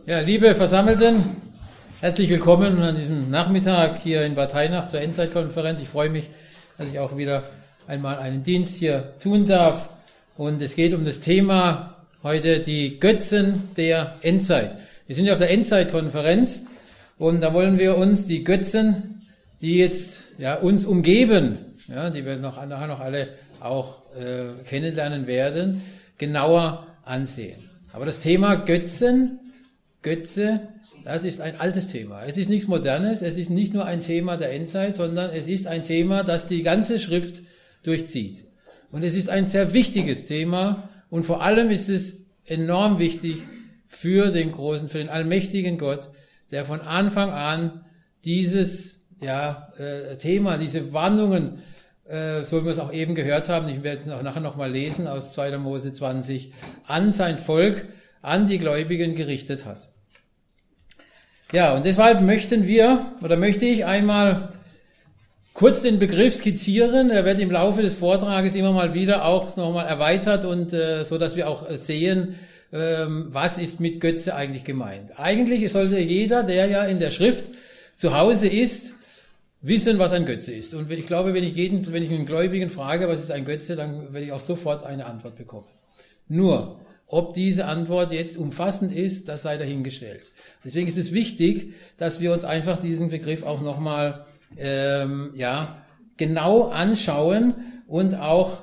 Ja, liebe Versammelten, herzlich willkommen an diesem Nachmittag hier in Bad Hainach zur Endzeitkonferenz. Ich freue mich, dass ich auch wieder einmal einen Dienst hier tun darf. Und es geht um das Thema heute die Götzen der Endzeit. Wir sind ja auf der Endzeitkonferenz und da wollen wir uns die Götzen, die jetzt uns umgeben, die wir nachher noch alle auch kennenlernen werden, genauer ansehen. Aber das Thema Götze, das ist ein altes Thema. Es ist nichts Modernes, es ist nicht nur ein Thema der Endzeit, sondern es ist ein Thema, das die ganze Schrift durchzieht. Und es ist ein sehr wichtiges Thema und vor allem ist es enorm wichtig für den allmächtigen Gott, der von Anfang an dieses Thema, diese Warnungen, so wie wir es auch eben gehört haben, ich werde es auch nachher nochmal lesen aus 2. Mose 20, an sein Volk, an die Gläubigen gerichtet hat. Ja, und deshalb möchte ich einmal kurz den Begriff skizzieren. Er wird im Laufe des Vortrages immer mal wieder auch nochmal erweitert und so, dass wir auch sehen, was ist mit Götze eigentlich gemeint. Eigentlich sollte jeder, der ja in der Schrift zu Hause ist, wissen, was ein Götze ist. Und ich glaube, wenn ich einen Gläubigen frage, was ist ein Götze, dann werde ich auch sofort eine Antwort bekommen. Nur, ob diese Antwort jetzt umfassend ist, das sei dahingestellt. Deswegen ist es wichtig, dass wir uns einfach diesen Begriff auch nochmal genau anschauen und auch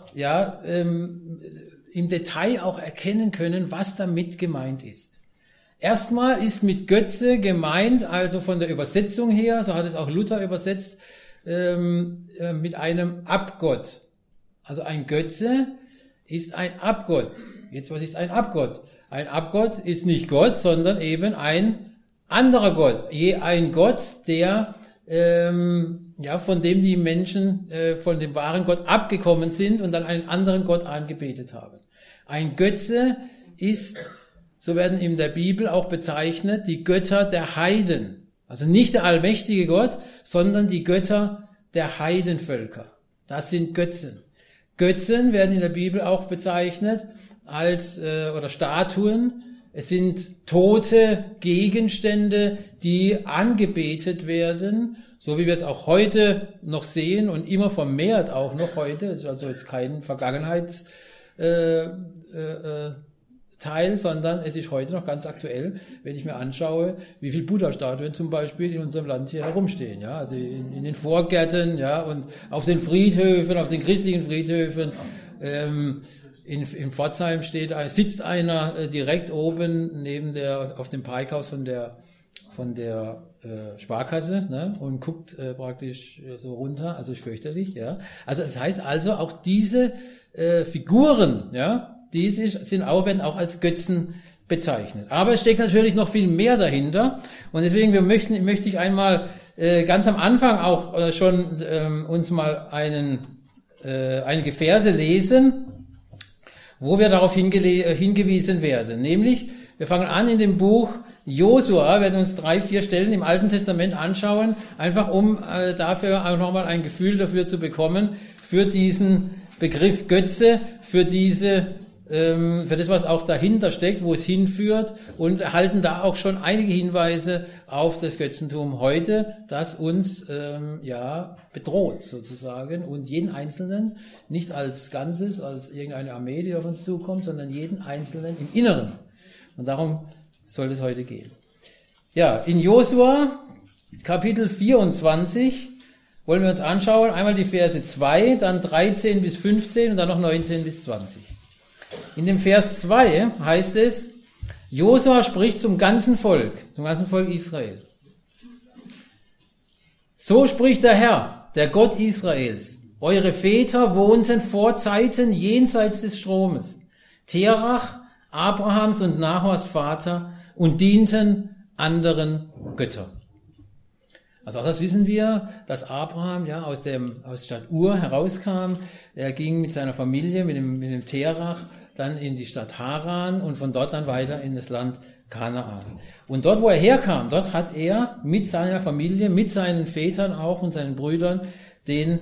im Detail auch erkennen können, was damit gemeint ist. Erstmal ist mit Götze gemeint, also von der Übersetzung her, so hat es auch Luther übersetzt, mit einem Abgott. Also ein Götze ist ein Abgott. Jetzt, was ist ein Abgott? Ein Abgott ist nicht Gott, sondern eben ein anderer Gott. Ein Gott, der von dem die Menschen von dem wahren Gott abgekommen sind und dann einen anderen Gott angebetet haben. Ein Götze ist, so werden in der Bibel auch bezeichnet, die Götter der Heiden. Also nicht der allmächtige Gott, sondern die Götter der Heidenvölker. Das sind Götzen. Götzen werden in der Bibel auch bezeichnet als oder Statuen. Es sind tote Gegenstände, die angebetet werden, so wie wir es auch heute noch sehen und immer vermehrt auch noch heute. Es ist also jetzt kein Vergangenheitsteil, sondern es ist heute noch ganz aktuell, wenn ich mir anschaue, wie viele Buddha-Statuen zum Beispiel in unserem Land hier herumstehen. Ja, also in den Vorgärten, und auf den Friedhöfen, auf den christlichen Friedhöfen. In Pforzheim sitzt einer direkt oben auf dem Parkhaus von der Sparkasse, und guckt praktisch so runter, also ist fürchterlich, ja. Also das heißt also auch diese Figuren, werden auch als Götzen bezeichnet. Aber es steckt natürlich noch viel mehr dahinter und deswegen möchte ich einmal ganz am Anfang auch schon uns mal einige Verse lesen, wo wir darauf hingewiesen werden. Nämlich, wir fangen an in dem Buch Josua, werden uns 3-4 Stellen im Alten Testament anschauen, einfach um dafür auch nochmal ein Gefühl dafür zu bekommen, für diesen Begriff Götze, für das, was auch dahinter steckt, wo es hinführt, und erhalten da auch schon einige Hinweise auf das Götzentum heute, das uns bedroht sozusagen und jeden Einzelnen, nicht als Ganzes, als irgendeine Armee, die auf uns zukommt, sondern jeden Einzelnen im Inneren. Und darum soll es heute gehen. Ja, in Josua Kapitel 24 wollen wir uns anschauen, einmal die Verse 2, dann 13 bis 15 und dann noch 19 bis 20. In dem Vers 2 heißt es, Josua spricht zum ganzen Volk Israel. So spricht der Herr, der Gott Israels. Eure Väter wohnten vor Zeiten jenseits des Stromes, Terach, Abrahams und Nahors Vater, und dienten anderen Göttern. Also auch das wissen wir, dass Abraham aus der Stadt Ur herauskam. Er ging mit seiner Familie, mit dem Terach, dann in die Stadt Haran und von dort dann weiter in das Land Kanaan. Und dort, wo er herkam, dort hat er mit seiner Familie, mit seinen Vätern auch und seinen Brüdern den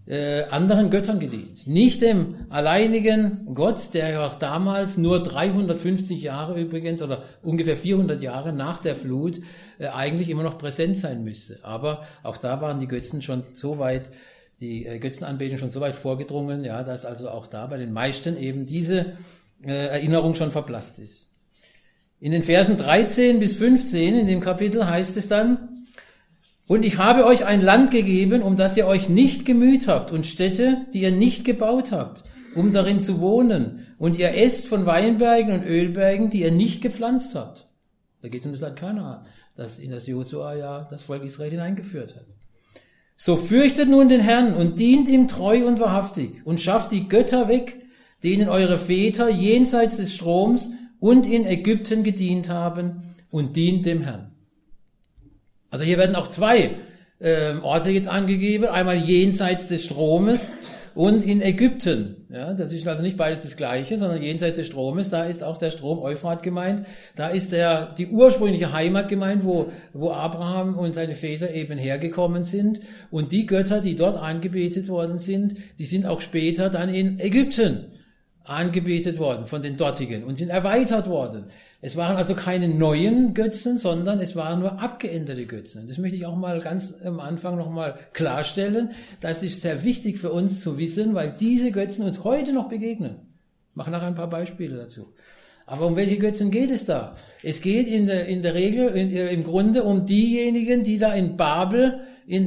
anderen Göttern gedient. Nicht dem alleinigen Gott, der ja auch damals nur 350 Jahre übrigens oder ungefähr 400 Jahre nach der Flut eigentlich immer noch präsent sein müsste. Aber auch da waren die Götzen schon so weit, die Götzenanbetung schon so weit vorgedrungen, ja, dass also auch da bei den meisten eben diese Erinnerung schon verblasst ist. In den Versen 13 bis 15 in dem Kapitel heißt es dann: Und ich habe euch ein Land gegeben, um das ihr euch nicht gemüht habt, und Städte, die ihr nicht gebaut habt, um darin zu wohnen. Und ihr esst von Weinbergen und Ölbergen, die ihr nicht gepflanzt habt. Da geht es um das Land Kanaan, das in das Josua ja das Volk Israel hineingeführt hat. So fürchtet nun den Herrn und dient ihm treu und wahrhaftig und schafft die Götter weg, denen eure Väter jenseits des Stroms und in Ägypten gedient haben, und dient dem Herrn. Also hier werden auch zwei Orte jetzt angegeben, einmal jenseits des Stromes und in Ägypten. Ja, das ist also nicht beides das Gleiche, sondern jenseits des Stromes, da ist auch der Strom Euphrat gemeint, da ist die ursprüngliche Heimat gemeint, wo Abraham und seine Väter eben hergekommen sind, und die Götter, die dort angebetet worden sind, die sind auch später dann in Ägypten angebetet worden von den dortigen und sind erweitert worden. Es waren also keine neuen Götzen, sondern es waren nur abgeänderte Götzen. Das möchte ich auch mal ganz am Anfang nochmal klarstellen. Das ist sehr wichtig für uns zu wissen, weil diese Götzen uns heute noch begegnen. Ich mache nachher ein paar Beispiele dazu. Aber um welche Götzen geht es da? Es geht in der Regel im Grunde um diejenigen, die da in Babel, in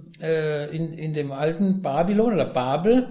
dem alten Babylon oder Babel,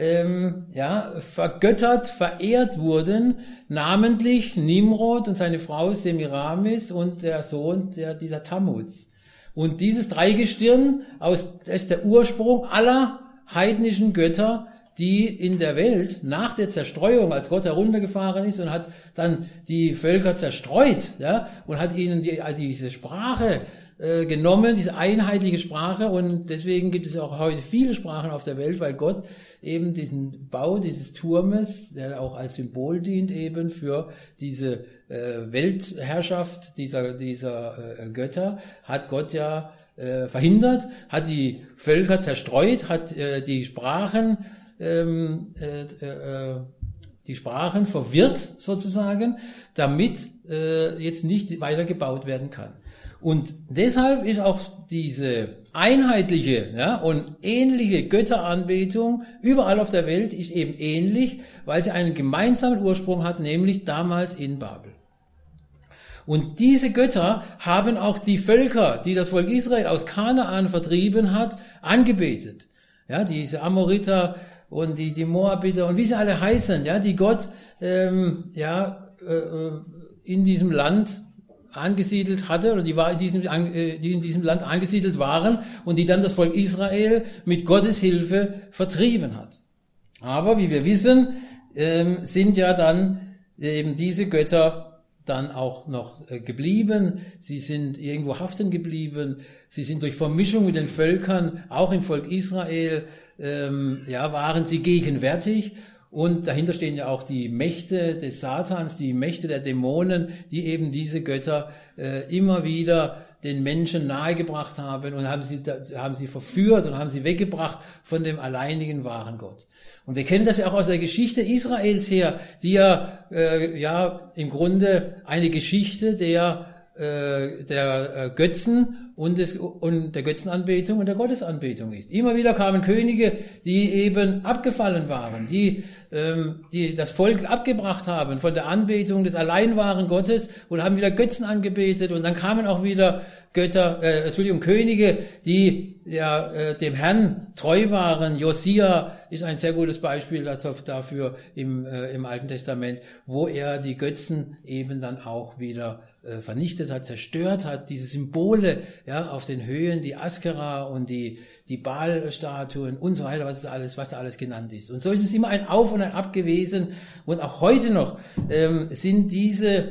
vergöttert, verehrt wurden, namentlich Nimrod und seine Frau Semiramis und der Sohn dieser Tammuz. Und dieses Dreigestirn das ist der Ursprung aller heidnischen Götter, die in der Welt nach der Zerstreuung, als Gott heruntergefahren ist und hat dann die Völker zerstreut, ja, und hat ihnen diese Sprache genommen, diese einheitliche Sprache, und deswegen gibt es auch heute viele Sprachen auf der Welt, weil Gott eben diesen Bau dieses Turmes, der auch als Symbol dient eben für diese Weltherrschaft dieser Götter, hat Gott ja verhindert, hat die Völker zerstreut, hat die Sprachen verwirrt sozusagen, damit jetzt nicht weiter gebaut werden kann. Und deshalb ist auch diese einheitliche und ähnliche Götteranbetung überall auf der Welt ist eben ähnlich, weil sie einen gemeinsamen Ursprung hat, nämlich damals in Babel. Und diese Götter haben auch die Völker, die das Volk Israel aus Kanaan vertrieben hat, angebetet. Ja, diese Amoriter und die Moabiter und wie sie alle heißen, ja, die Gott in diesem Land angesiedelt hatte, oder die in diesem Land angesiedelt waren und die dann das Volk Israel mit Gottes Hilfe vertrieben hat. Aber wie wir wissen, sind ja dann eben diese Götter dann auch noch geblieben. Sie sind irgendwo haften geblieben. Sie sind durch Vermischung mit den Völkern, auch im Volk Israel, waren sie gegenwärtig. Und dahinter stehen ja auch die Mächte des Satans, die Mächte der Dämonen, die eben diese Götter immer wieder den Menschen nahegebracht haben und haben sie verführt und haben sie weggebracht von dem alleinigen wahren Gott. Und wir kennen das ja auch aus der Geschichte Israels her, die im Grunde eine Geschichte der Götzen und der Götzenanbetung und der Gottesanbetung ist. Immer wieder kamen Könige, die eben abgefallen waren, die das Volk abgebracht haben von der Anbetung des allein wahren Gottes und haben wieder Götzen angebetet, und dann kamen auch wieder Könige, die dem Herrn treu waren. Josia ist ein sehr gutes Beispiel dafür im Alten Testament, wo er die Götzen eben dann auch wieder vernichtet hat, zerstört hat, diese Symbole auf den Höhen, die Askera und die Baal-Statuen und so weiter, was da alles genannt ist. Und so ist es immer ein Auf und ein Ab gewesen, und auch heute noch sind diese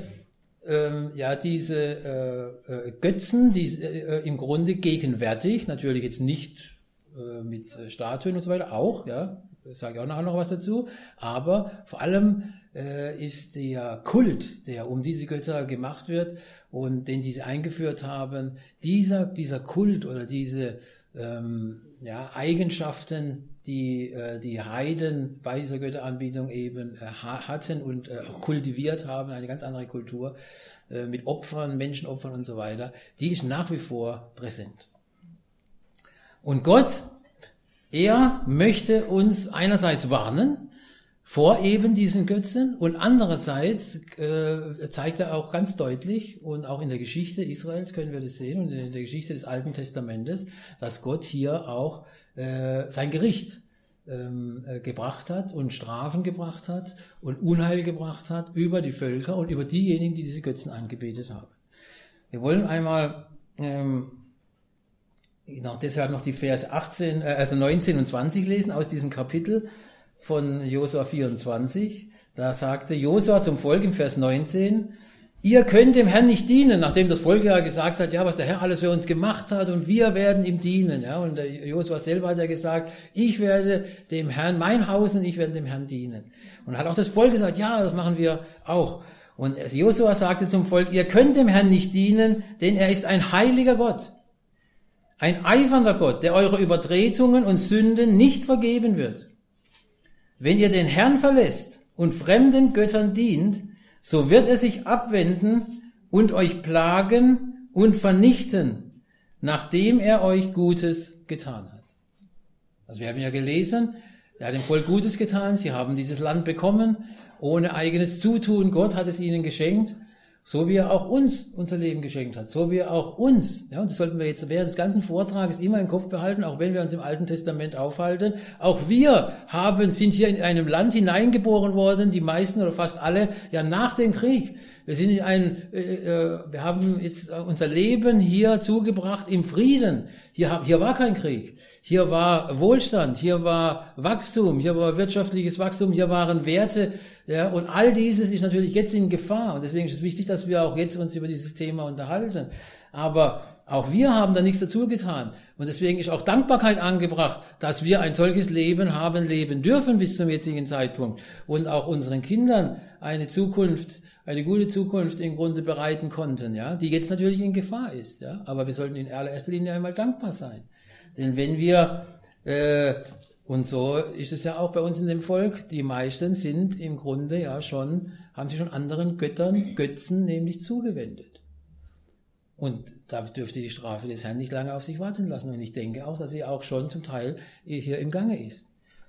Götzen, im Grunde gegenwärtig, natürlich jetzt nicht mit Statuen und so weiter, auch, ich sage auch nachher noch was dazu, aber vor allem ist der Kult, der um diese Götter gemacht wird und den diese eingeführt haben, dieser Kult oder diese Eigenschaften, die Heiden bei dieser Götteranbetung eben hatten und auch kultiviert haben, eine ganz andere Kultur mit Opfern, Menschenopfern und so weiter, die ist nach wie vor präsent. Und Gott, er möchte uns einerseits warnen vor eben diesen Götzen und andererseits zeigt er auch ganz deutlich, und auch in der Geschichte Israels können wir das sehen und in der Geschichte des Alten Testamentes, dass Gott hier auch sein Gericht gebracht hat und Strafen gebracht hat und Unheil gebracht hat über die Völker und über diejenigen, die diese Götzen angebetet haben. Wir wollen einmal deshalb noch die Verse 19 und 20 lesen aus diesem Kapitel von Josua 24. Da sagte Josua zum Volk im Vers 19, ihr könnt dem Herrn nicht dienen, nachdem das Volk ja gesagt hat, ja, was der Herr alles für uns gemacht hat und wir werden ihm dienen. Ja, und der Josua selber hat ja gesagt, ich werde dem Herrn, mein Haus und ich werde dem Herrn dienen. Und hat auch das Volk gesagt, ja, das machen wir auch. Und Josua sagte zum Volk, ihr könnt dem Herrn nicht dienen, denn er ist ein heiliger Gott. Ein eifernder Gott, der eure Übertretungen und Sünden nicht vergeben wird. Wenn ihr den Herrn verlässt und fremden Göttern dient, so wird er sich abwenden und euch plagen und vernichten, nachdem er euch Gutes getan hat. Also wir haben ja gelesen, er hat dem Volk Gutes getan, sie haben dieses Land bekommen, ohne eigenes Zutun, Gott hat es ihnen geschenkt, so wie er auch uns unser Leben geschenkt hat, so wie er auch uns, ja, und das sollten wir jetzt während des ganzen Vortrages immer im Kopf behalten, auch wenn wir uns im Alten Testament aufhalten, auch wir sind hier in einem Land hineingeboren worden, die meisten oder fast alle, ja nach dem Krieg. Wir sind wir haben jetzt unser Leben hier zugebracht im Frieden. Hier war kein Krieg. Hier war Wohlstand, hier war Wachstum, hier war wirtschaftliches Wachstum, hier waren Werte, ja, und all dieses ist natürlich jetzt in Gefahr. Und deswegen ist es wichtig, dass wir auch jetzt uns über dieses Thema unterhalten. Aber auch wir haben da nichts dazu getan. Und deswegen ist auch Dankbarkeit angebracht, dass wir ein solches Leben haben leben dürfen bis zum jetzigen Zeitpunkt. Und auch unseren Kindern eine gute Zukunft im Grunde bereiten konnten, ja, die jetzt natürlich in Gefahr ist, ja. Aber wir sollten in allererster Linie einmal dankbar sein. Denn wenn wir, und so ist es ja auch bei uns in dem Volk, die meisten sind im Grunde ja haben sich schon anderen Götzen nämlich zugewendet. Und da dürfte die Strafe des Herrn nicht lange auf sich warten lassen. Und ich denke auch, dass sie auch schon zum Teil hier im Gange ist.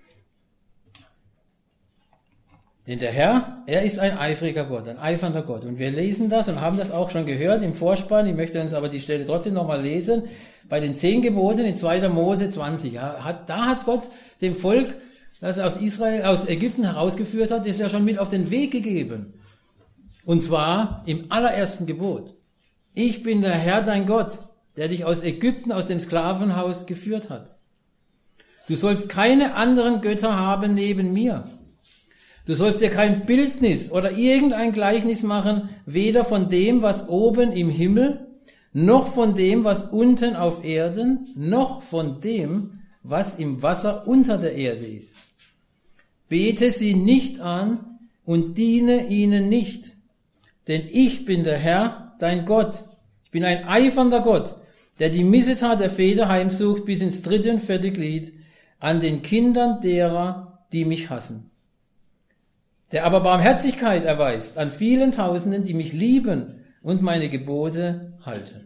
Denn der Herr, er ist ein eifriger Gott, ein eifernder Gott. Und wir lesen das und haben das auch schon gehört im Vorspann. Ich möchte uns aber die Stelle trotzdem nochmal lesen. Bei den 10 Geboten in 2. Mose 20. Ja, da hat Gott dem Volk, das er aus Ägypten herausgeführt hat, das ja schon mit auf den Weg gegeben. Und zwar im allerersten Gebot. Ich bin der Herr, dein Gott, der dich aus Ägypten, aus dem Sklavenhaus geführt hat. Du sollst keine anderen Götter haben neben mir. Du sollst dir kein Bildnis oder irgendein Gleichnis machen, weder von dem, was oben im Himmel, noch von dem, was unten auf Erden, noch von dem, was im Wasser unter der Erde ist. Bete sie nicht an und diene ihnen nicht, denn ich bin der Herr, dein Gott. Ich bin ein eifernder Gott, der die Missetat der Väter heimsucht bis ins 3. und 4. Glied an den Kindern derer, die mich hassen. Der aber Barmherzigkeit erweist an vielen Tausenden, die mich lieben und meine Gebote halten.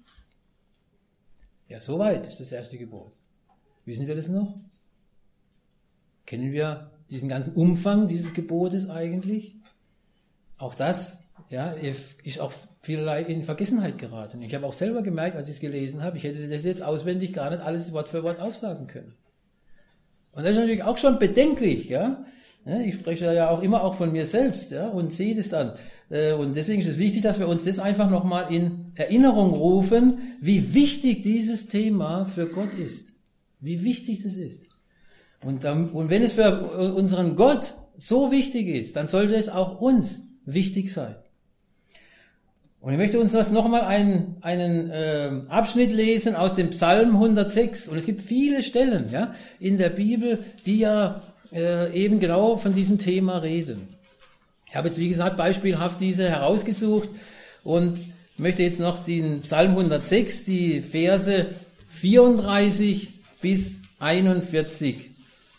Ja, soweit ist das erste Gebot. Wissen wir das noch? Kennen wir diesen ganzen Umfang dieses Gebotes eigentlich? Auch das, ja, ist auch vielerlei in Vergessenheit geraten. Ich habe auch selber gemerkt, als ich es gelesen habe, ich hätte das jetzt auswendig gar nicht alles Wort für Wort aufsagen können. Und das ist natürlich auch schon bedenklich, ja. Ich spreche ja auch immer auch von mir selbst, ja, und sehe das dann. Und deswegen ist es wichtig, dass wir uns das einfach nochmal in Erinnerung rufen, wie wichtig dieses Thema für Gott ist. Wie wichtig das ist. Und wenn es für unseren Gott so wichtig ist, dann sollte es auch uns wichtig sein. Und ich möchte uns das nochmal einen Abschnitt lesen aus dem Psalm 106. Und es gibt viele Stellen, ja, in der Bibel, die ja eben genau von diesem Thema reden. Ich habe jetzt, wie gesagt, beispielhaft diese herausgesucht und möchte jetzt noch den Psalm 106, die Verse 34 bis 41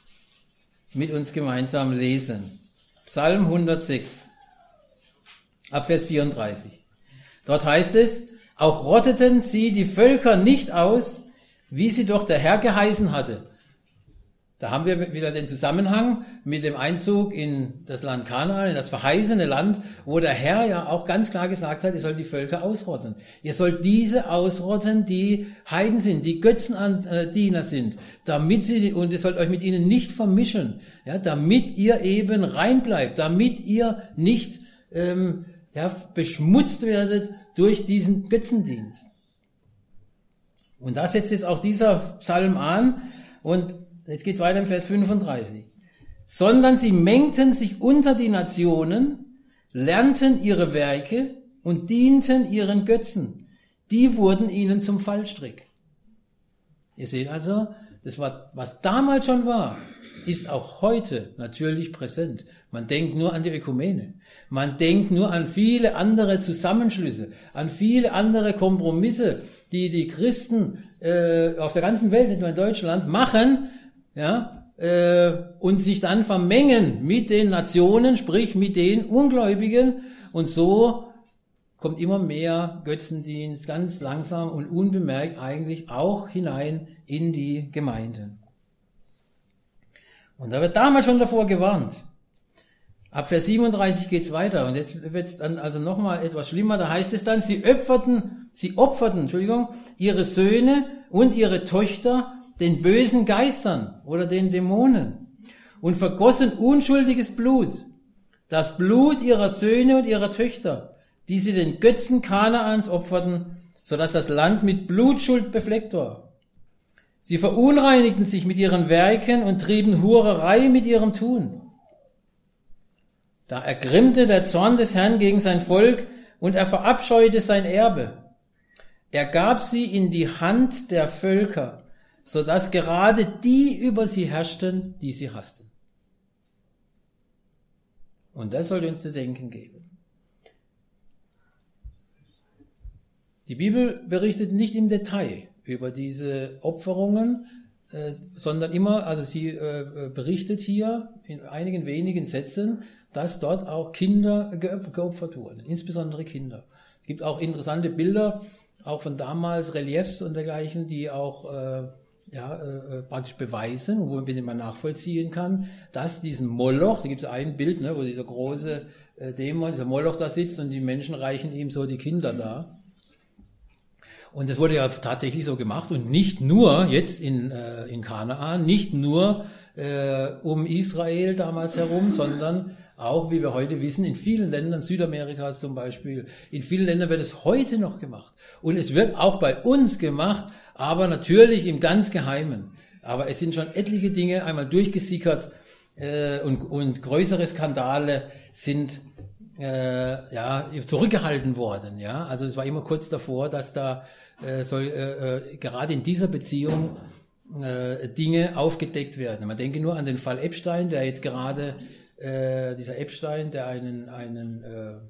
mit uns gemeinsam lesen. Psalm 106, Abvers 34. Dort heißt es, auch rotteten sie die Völker nicht aus, wie sie doch der Herr geheißen hatte. Da haben wir wieder den Zusammenhang mit dem Einzug in das Land Kanaan, in das verheißene Land, wo der Herr ja auch ganz klar gesagt hat, ihr sollt die Völker ausrotten. Ihr sollt diese ausrotten, die Heiden sind, die Götzendiener sind, und ihr sollt euch mit ihnen nicht vermischen, ja, damit ihr eben rein bleibt, damit ihr nicht beschmutzt werdet durch diesen Götzendienst. Und da setzt jetzt auch dieser Psalm an, und jetzt geht's weiter im Vers 35. Sondern sie mengten sich unter die Nationen, lernten ihre Werke und dienten ihren Götzen. Die wurden ihnen zum Fallstrick. Ihr seht also, das war, was damals schon war, ist auch heute natürlich präsent. Man denkt nur an die Ökumene. Man denkt nur an viele andere Zusammenschlüsse, an viele andere Kompromisse, die die Christen auf der ganzen Welt, nicht nur in Deutschland, machen, ja, und sich dann vermengen mit den Nationen, sprich mit den Ungläubigen, und so kommt immer mehr Götzendienst ganz langsam und unbemerkt eigentlich auch hinein in die Gemeinden. Und da wird damals schon davor gewarnt. Ab Vers 37 geht's weiter, und jetzt wird's dann also nochmal etwas schlimmer. Da heißt es dann, sie opferten, ihre Söhne und ihre Töchter den bösen Geistern oder den Dämonen und vergossen unschuldiges Blut, das Blut ihrer Söhne und ihrer Töchter, die sie den Götzen Kanaans opferten, sodass das Land mit Blutschuld befleckt war. Sie verunreinigten sich mit ihren Werken und trieben Hurerei mit ihrem Tun. Da ergrimmte der Zorn des Herrn gegen sein Volk, und er verabscheute sein Erbe. Er gab sie in die Hand der Völker, so dass gerade die über sie herrschten, die sie hassten. Und das sollte uns zu denken geben. Die Bibel berichtet nicht im Detail über diese Opferungen, sondern immer, also sie berichtet hier in einigen wenigen Sätzen, dass dort auch Kinder geopfert wurden, insbesondere Kinder. Es gibt auch interessante Bilder, auch von damals, Reliefs und dergleichen, die auch praktisch beweisen, wo man nachvollziehen kann, dass diesen Moloch, da gibt es ein Bild, wo dieser große Dämon, dieser Moloch da sitzt, und die Menschen reichen ihm so die Kinder da. Und das wurde ja tatsächlich so gemacht, und nicht nur jetzt in Kanaan, nicht nur um Israel damals herum, sondern auch, wie wir heute wissen, in vielen Ländern, Südamerikas zum Beispiel, in vielen Ländern wird es heute noch gemacht. Und es wird auch bei uns gemacht, aber natürlich im ganz Geheimen. Aber es sind schon etliche Dinge einmal durchgesickert, und größere Skandale sind zurückgehalten worden. Ja, also es war immer kurz davor, dass da gerade in dieser Beziehung Dinge aufgedeckt werden. Man denke nur an den Fall Epstein, der jetzt gerade dieser Epstein, der einen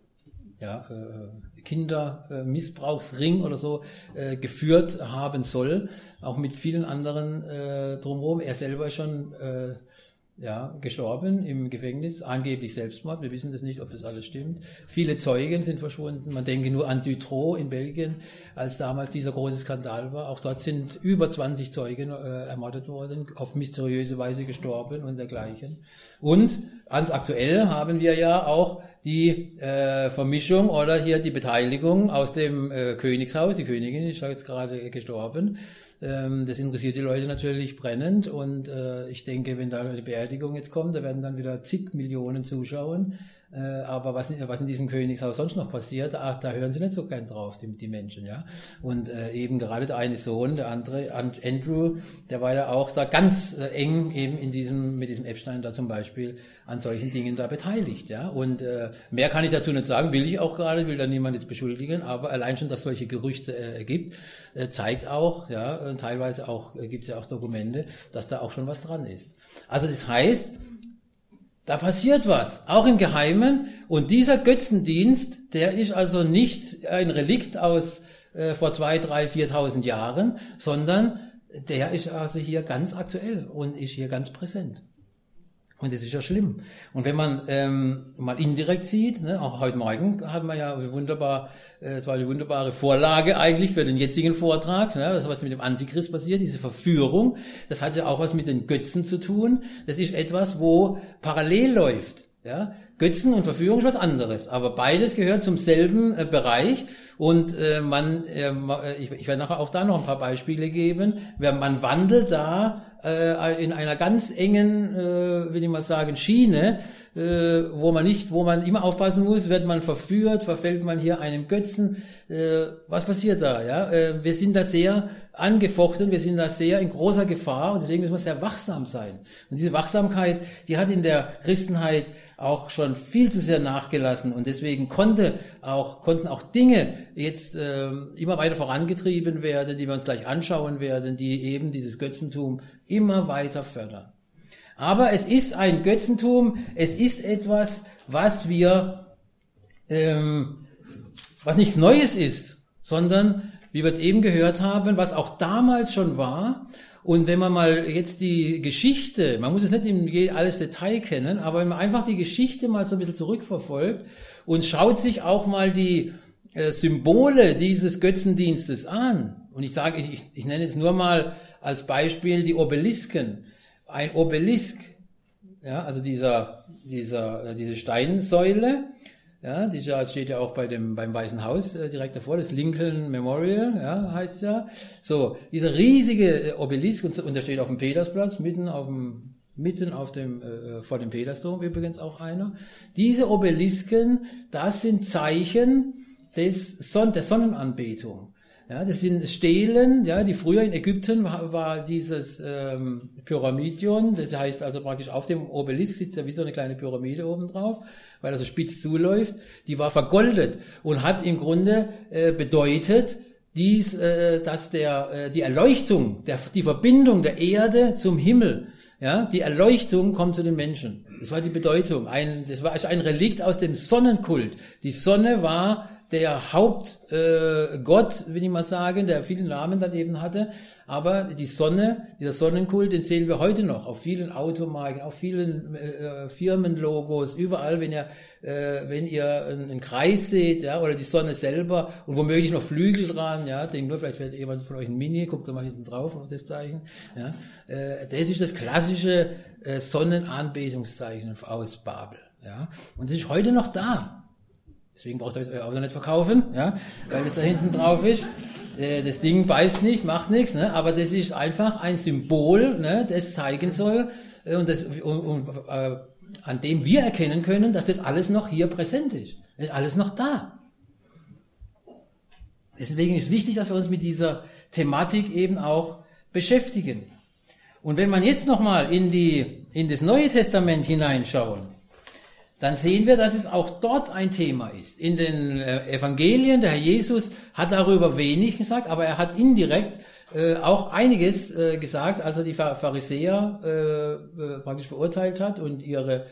Kindermissbrauchsring oder so geführt haben soll, auch mit vielen anderen drumherum. Er selber ist schon gestorben im Gefängnis, angeblich Selbstmord. Wir wissen das nicht, ob das alles stimmt. Viele Zeugen sind verschwunden. Man denke nur an Dutroux in Belgien, als damals dieser große Skandal war. Auch dort sind über 20 Zeugen ermordet worden, auf mysteriöse Weise gestorben und dergleichen. Und ganz aktuell haben wir ja auch die Vermischung oder hier die Beteiligung aus dem Königshaus. Die Königin ist jetzt gerade gestorben. Das interessiert die Leute natürlich brennend, und ich denke, wenn da die Beerdigung jetzt kommt, da werden dann wieder zig Millionen zuschauen. Aber was in diesem Königshaus sonst noch passiert, da hören sie nicht so gern drauf, die Menschen, ja. Und eben gerade der eine Sohn, der andere, Andrew, der war ja auch da ganz eng eben mit diesem Epstein da zum Beispiel an solchen Dingen da beteiligt, ja. Und mehr kann ich dazu nicht sagen, will ich auch gerade, will da niemand jetzt beschuldigen, aber allein schon, dass solche Gerüchte gibt, zeigt auch, ja, und teilweise auch gibt es ja auch Dokumente, dass da auch schon was dran ist. Also das heißt, da passiert was, auch im Geheimen, und dieser Götzendienst, der ist also nicht ein Relikt aus vor 2.000, 3.000, 4.000 Jahren, sondern der ist also hier ganz aktuell und ist hier ganz präsent. Und das ist ja schlimm. Und wenn man mal indirekt sieht, ne, auch heute Morgen hatten wir ja es war eine wunderbare Vorlage eigentlich für den jetzigen Vortrag, ne, was mit dem Antichrist passiert, diese Verführung, das hat ja auch was mit den Götzen zu tun. Das ist etwas, wo parallel läuft. Ja, Götzen und Verführung ist was anderes, aber beides gehört zum selben Bereich und ich werde nachher auch da noch ein paar Beispiele geben. Man wandelt da in einer ganz engen, will ich mal sagen, Schiene, wo man immer aufpassen muss, wird man verführt, verfällt man hier einem Götzen, was passiert da? Ja, wir sind da sehr angefochten, wir sind da sehr in großer Gefahr und deswegen müssen wir sehr wachsam sein. Und diese Wachsamkeit, die hat in der Christenheit auch schon viel zu sehr nachgelassen und deswegen konnten auch Dinge jetzt immer weiter vorangetrieben werden, die wir uns gleich anschauen werden, die eben dieses Götzentum immer weiter fördern. Aber es ist ein Götzentum, es ist etwas, was nichts Neues ist, sondern, wie wir es eben gehört haben, was auch damals schon war. Und wenn man mal jetzt die Geschichte, man muss es nicht in alles Detail kennen, aber wenn man einfach die Geschichte mal so ein bisschen zurückverfolgt und schaut sich auch mal die Symbole dieses Götzendienstes an, und ich nenne jetzt nur mal als Beispiel die Obelisken. Ein Obelisk, ja, also diese Steinsäule, ja, die steht ja auch beim Weißen Haus direkt davor, das Lincoln Memorial, ja, heißt ja. So, dieser riesige Obelisk, und der steht auf dem Petersplatz, vor dem Petersdom übrigens auch einer. Diese Obelisken, das sind Zeichen der Sonnenanbetung. Ja, das sind Stelen, ja, die früher in Ägypten war dieses Pyramidion, das heißt also praktisch auf dem Obelisk sitzt ja wie so eine kleine Pyramide oben drauf, weil er so spitz zuläuft, die war vergoldet und hat im Grunde bedeutet, dass die Erleuchtung, die Verbindung der Erde zum Himmel, ja, die Erleuchtung kommt zu den Menschen. Das war die Bedeutung. Das war ein Relikt aus dem Sonnenkult. Die Sonne war der Hauptgott, will ich mal sagen, der viele Namen dann eben hatte. Aber die Sonne, dieser Sonnenkult, den sehen wir heute noch auf vielen Automarken, auf vielen Firmenlogos, überall, wenn ihr einen Kreis seht, ja, oder die Sonne selber und womöglich noch Flügel dran, ja, denkt nur, vielleicht fällt jemand von euch ein Mini, guckt doch mal hinten drauf auf das Zeichen, ja. Das ist das klassische Sonnenanbetungszeichen aus Babel, ja. Und das ist heute noch da. Deswegen braucht ihr euer Auto nicht verkaufen, ja, weil das da hinten drauf ist. Das Ding beißt nicht, macht nichts, ne, aber das ist einfach ein Symbol, ne, das zeigen soll an dem wir erkennen können, dass das alles noch hier präsent ist. Das ist alles noch da. Deswegen ist wichtig, dass wir uns mit dieser Thematik eben auch beschäftigen. Und wenn man jetzt nochmal in das Neue Testament hineinschauen, dann sehen wir, dass es auch dort ein Thema ist. In den Evangelien, der Herr Jesus hat darüber wenig gesagt, aber er hat indirekt auch einiges gesagt, als er die Pharisäer praktisch verurteilt hat und ihren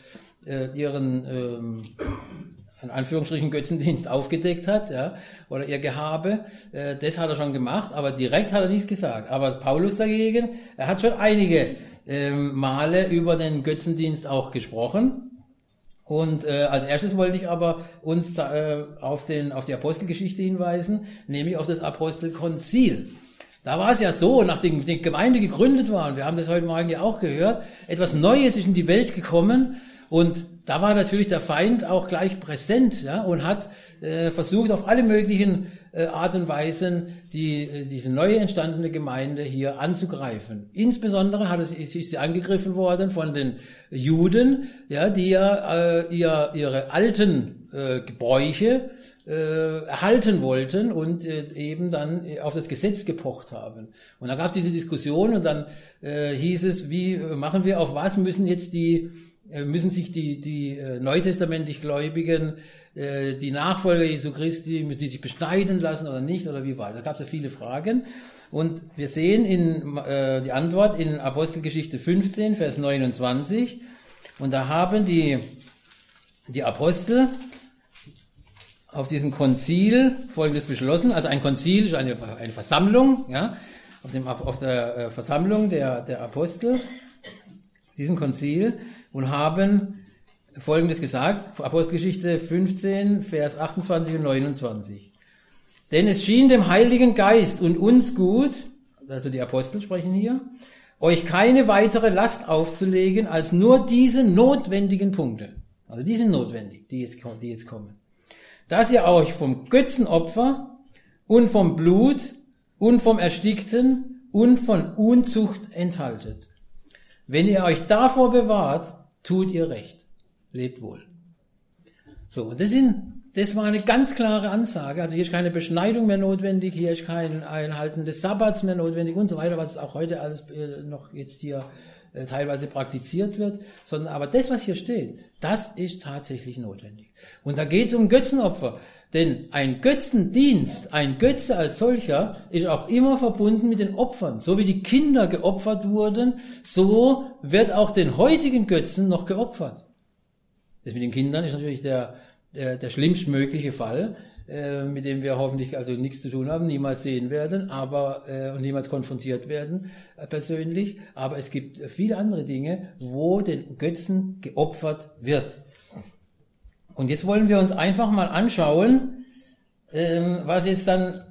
in Anführungsstrichen Götzendienst aufgedeckt hat, ja, oder ihr Gehabe. Das hat er schon gemacht, aber direkt hat er nichts gesagt. Aber Paulus dagegen, er hat schon einige Male über den Götzendienst auch gesprochen. Und als erstes wollte ich aber uns auf die Apostelgeschichte hinweisen, nämlich auf das Apostelkonzil. Da war es ja so, nachdem die Gemeinde gegründet war, und wir haben das heute Morgen ja auch gehört, etwas Neues ist in die Welt gekommen und da war natürlich der Feind auch gleich präsent, ja, und hat versucht, auf alle möglichen Art und Weisen diese neu entstandene Gemeinde hier anzugreifen. Insbesondere ist sie angegriffen worden von den Juden, ja, die ja ihre alten Gebräuche erhalten wollten und eben dann auf das Gesetz gepocht haben. Und da gab es diese Diskussion und dann hieß es, wie machen wir, auf was müssen sich die neutestamentlich Gläubigen, die Nachfolger Jesu Christi, müssen die sich beschneiden lassen oder nicht, oder wie war es? Da gab es ja viele Fragen. Und wir sehen die Antwort in Apostelgeschichte 15, Vers 29. Und da haben die Apostel auf diesem Konzil Folgendes beschlossen. Also ein Konzil ist eine Versammlung, ja, auf der Versammlung der Apostel. diesem Konzil und haben Folgendes gesagt, Apostelgeschichte 15, Vers 28 und 29. Denn es schien dem Heiligen Geist und uns gut, also die Apostel sprechen hier, euch keine weitere Last aufzulegen, als nur diese notwendigen Punkte. Also die sind notwendig, die jetzt kommen. Dass ihr euch vom Götzenopfer und vom Blut und vom Erstickten und von Unzucht enthaltet. Wenn ihr euch davor bewahrt, tut ihr recht. Lebt wohl. So, und das war eine ganz klare Ansage. Also hier ist keine Beschneidung mehr notwendig, hier ist kein Einhalten des Sabbats mehr notwendig und so weiter, was auch heute alles noch jetzt hier teilweise praktiziert wird, sondern aber das, was hier steht, das ist tatsächlich notwendig. Und da geht es um Götzenopfer. Denn ein Götzendienst, ein Götze als solcher, ist auch immer verbunden mit den Opfern. So wie die Kinder geopfert wurden, so wird auch den heutigen Götzen noch geopfert. Das mit den Kindern ist natürlich der schlimmstmögliche Fall, mit dem wir hoffentlich also nichts zu tun haben, niemals sehen werden, und niemals konfrontiert werden persönlich. Aber es gibt viele andere Dinge, wo den Götzen geopfert wird. Und jetzt wollen wir uns einfach mal anschauen, was jetzt dann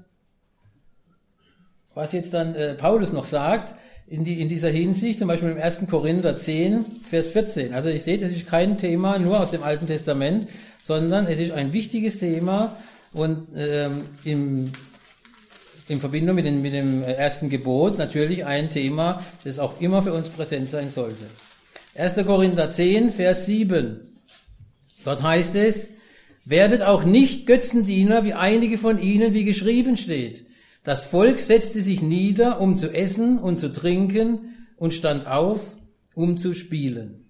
Paulus noch sagt in dieser Hinsicht, zum Beispiel im 1. Korinther 10, Vers 14. Also ich sehe, das ist kein Thema nur aus dem Alten Testament, sondern es ist ein wichtiges Thema und in Verbindung mit dem ersten Gebot natürlich ein Thema, das auch immer für uns präsent sein sollte. 1. Korinther 10, Vers 7. Dort heißt es, werdet auch nicht Götzendiener wie einige von ihnen, wie geschrieben steht. Das Volk setzte sich nieder, um zu essen und zu trinken und stand auf, um zu spielen.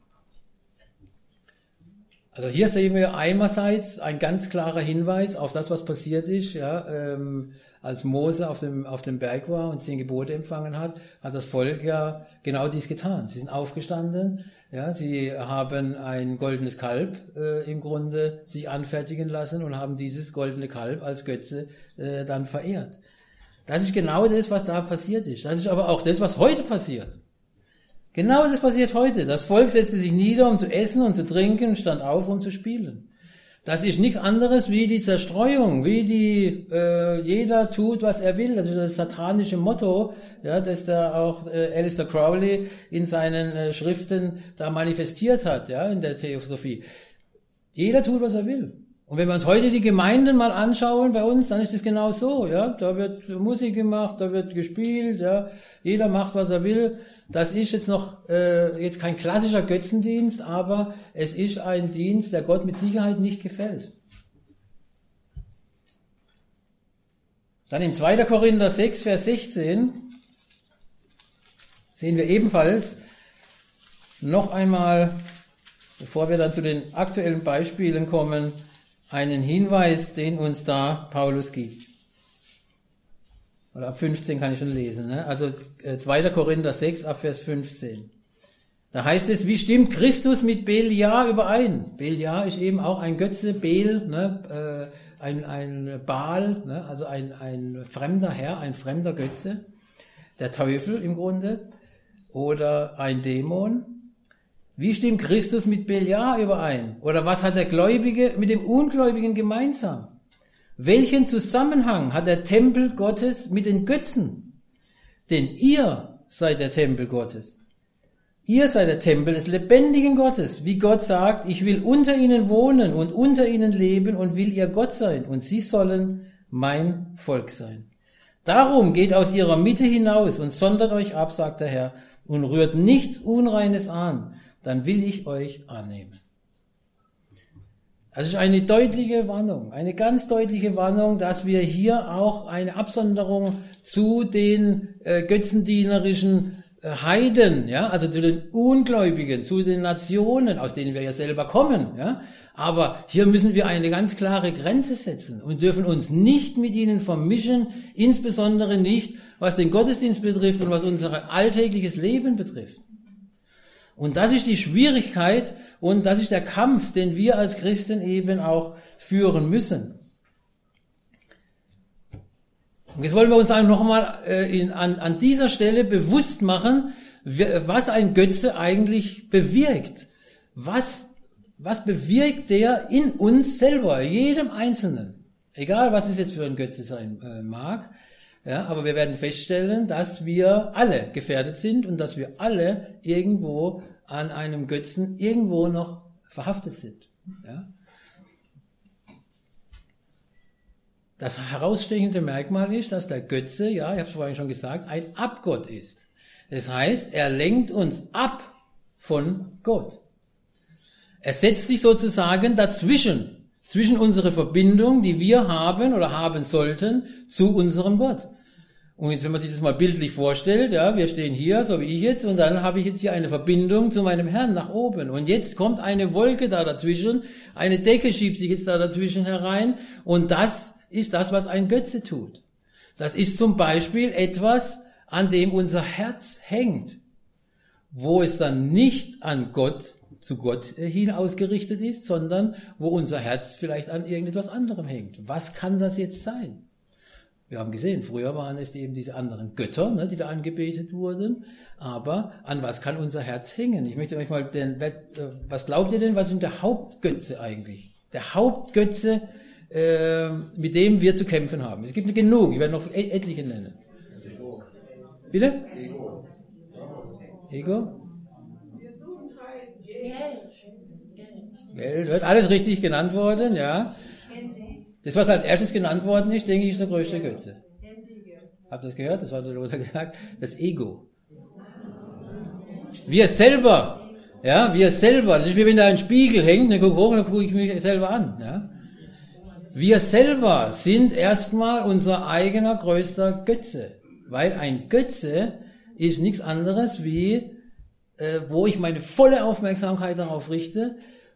Also hier sehen wir einerseits ein ganz klarer Hinweis auf das, was passiert ist, ja, als Mose auf dem Berg war und 10 Gebote empfangen hat das Volk ja genau dies getan. Sie sind aufgestanden, ja, sie haben ein goldenes Kalb im Grunde sich anfertigen lassen und haben dieses goldene Kalb als Götze dann verehrt. Das ist genau das, was da passiert ist. Das ist aber auch das, was heute passiert. Genau das passiert heute. Das Volk setzte sich nieder, um zu essen und zu trinken und stand auf, um zu spielen. Das ist nichts anderes wie die Zerstreuung, wie jeder tut, was er will. Das ist das satanische Motto, ja, das da auch Aleister Crowley in seinen Schriften da manifestiert hat, ja, in der Theosophie. Jeder tut, was er will. Und wenn wir uns heute die Gemeinden mal anschauen bei uns, dann ist es genau so, ja. Da wird Musik gemacht, da wird gespielt, ja. Jeder macht, was er will. Das ist jetzt jetzt kein klassischer Götzendienst, aber es ist ein Dienst, der Gott mit Sicherheit nicht gefällt. Dann in 2. Korinther 6, Vers 16 sehen wir ebenfalls noch einmal, bevor wir dann zu den aktuellen Beispielen kommen, einen Hinweis, den uns da Paulus gibt. Oder ab 15 kann ich schon lesen. Ne? Also 2. Korinther 6, ab Vers 15. Da heißt es, wie stimmt Christus mit Beliar überein? Beliar ist eben auch ein Götze, Bel, ne? Ein Baal, ne? Also ein fremder Herr, ein fremder Götze. Der Teufel im Grunde. Oder ein Dämon. Wie stimmt Christus mit Beliar überein? Oder was hat der Gläubige mit dem Ungläubigen gemeinsam? Welchen Zusammenhang hat der Tempel Gottes mit den Götzen? Denn ihr seid der Tempel Gottes. Ihr seid der Tempel des lebendigen Gottes. Wie Gott sagt, ich will unter ihnen wohnen und unter ihnen leben und will ihr Gott sein. Und sie sollen mein Volk sein. Darum geht aus ihrer Mitte hinaus und sondert euch ab, sagt der Herr, und rührt nichts Unreines an. Dann will ich euch annehmen. Also es ist eine deutliche Warnung, eine ganz deutliche Warnung, dass wir hier auch eine Absonderung zu den götzendienerischen Heiden, ja, also zu den Ungläubigen, zu den Nationen, aus denen wir ja selber kommen, ja. Aber hier müssen wir eine ganz klare Grenze setzen und dürfen uns nicht mit ihnen vermischen, insbesondere nicht, was den Gottesdienst betrifft und was unser alltägliches Leben betrifft. Und das ist die Schwierigkeit und das ist der Kampf, den wir als Christen eben auch führen müssen. Und jetzt wollen wir uns noch mal an dieser Stelle bewusst machen, was ein Götze eigentlich bewirkt. Was bewirkt der in uns selber, jedem Einzelnen? Egal, was es jetzt für ein Götze sein mag. Ja, aber wir werden feststellen, dass wir alle gefährdet sind und dass wir alle irgendwo an einem Götzen irgendwo noch verhaftet sind. Ja. Das herausstechende Merkmal ist, dass der Götze, ja, ich habe es vorhin schon gesagt, ein Abgott ist. Das heißt, er lenkt uns ab von Gott. Er setzt sich sozusagen zwischen unsere Verbindung, die wir haben oder haben sollten, zu unserem Gott. Und jetzt, wenn man sich das mal bildlich vorstellt, ja, wir stehen hier, so wie ich jetzt, und dann habe ich jetzt hier eine Verbindung zu meinem Herrn nach oben. Und jetzt kommt eine Wolke da dazwischen, eine Decke schiebt sich jetzt da dazwischen herein, und das ist das, was ein Götze tut. Das ist zum Beispiel etwas, an dem unser Herz hängt, wo es dann nicht an Gott, zu Gott hin ausgerichtet ist, sondern wo unser Herz vielleicht an irgendetwas anderem hängt. Was kann das jetzt sein? Wir haben gesehen, früher waren es eben diese anderen Götter, ne, die da angebetet wurden. Aber an was kann unser Herz hängen? Ich möchte euch mal was glaubt ihr denn, was ist der Hauptgötze eigentlich? Der Hauptgötze, mit dem wir zu kämpfen haben. Es gibt genug, ich werde noch etliche nennen. Ego. Bitte? Ego. Ego? Geld. Geld, wird alles richtig genannt worden, ja. Das, was als erstes genannt worden ist, denke ich, ist der größte Götze. Habt ihr das gehört? Das hat der Lothar gesagt. Das Ego. Wir selber, das ist wie wenn da ein Spiegel hängt, dann gucke ich hoch und dann gucke ich mich selber an, ja. Wir selber sind erstmal unser eigener größter Götze. Weil ein Götze ist nichts anderes wie, wo ich meine volle Aufmerksamkeit darauf richte,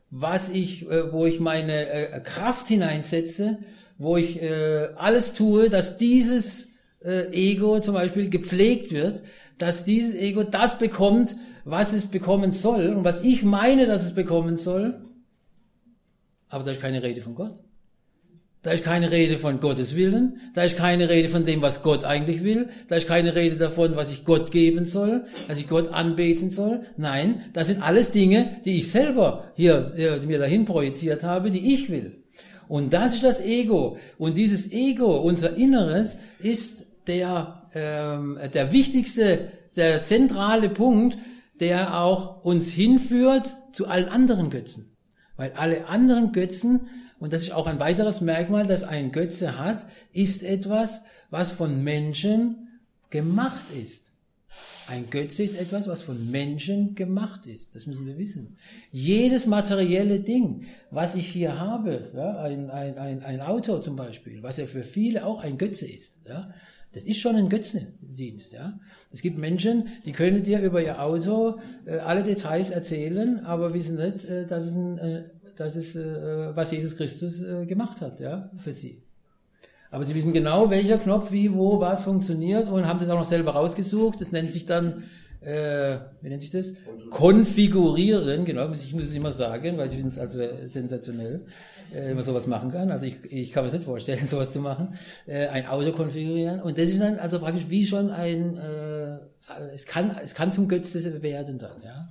wo ich meine Kraft hineinsetze, wo ich alles tue, dass dieses Ego zum Beispiel gepflegt wird, dass dieses Ego das bekommt, was es bekommen soll und was ich meine, dass es bekommen soll. Aber da ist keine Rede von Gott. Da ist keine Rede von Gottes Willen, da ist keine Rede von dem, was Gott eigentlich will, da ist keine Rede davon, was ich Gott geben soll, dass ich Gott anbeten soll. Nein, das sind alles Dinge, die ich selber hier mir dahin projiziert habe, die ich will. Und das ist das Ego. Und dieses Ego, unser Inneres, ist der wichtigste, der zentrale Punkt, der auch uns hinführt zu allen anderen Götzen. Weil alle anderen Götzen, und das ist auch ein weiteres Merkmal, das ein Götze hat, ist etwas, was von Menschen gemacht ist. Ein Götze ist etwas, was von Menschen gemacht ist. Das müssen wir wissen. Jedes materielle Ding, was ich hier habe, ja, ein Auto zum Beispiel, was ja für viele auch ein Götze ist, ja, das ist schon ein Götzendienst. Ja. Es gibt Menschen, die können dir über ihr Auto alle Details erzählen, aber wissen nicht, dass es was Jesus Christus gemacht hat, ja, für sie. Aber sie wissen genau, welcher Knopf, wie, wo, was funktioniert und haben das auch noch selber rausgesucht. Das nennt sich dann, wie nennt sich das? Konfigurieren, genau, ich muss es immer sagen, weil ich finde es also sensationell, wenn man sowas machen kann. Also ich kann mir das nicht vorstellen, sowas zu machen. Ein Auto konfigurieren. Und das ist dann also praktisch wie schon es kann zum Götze werden dann, ja.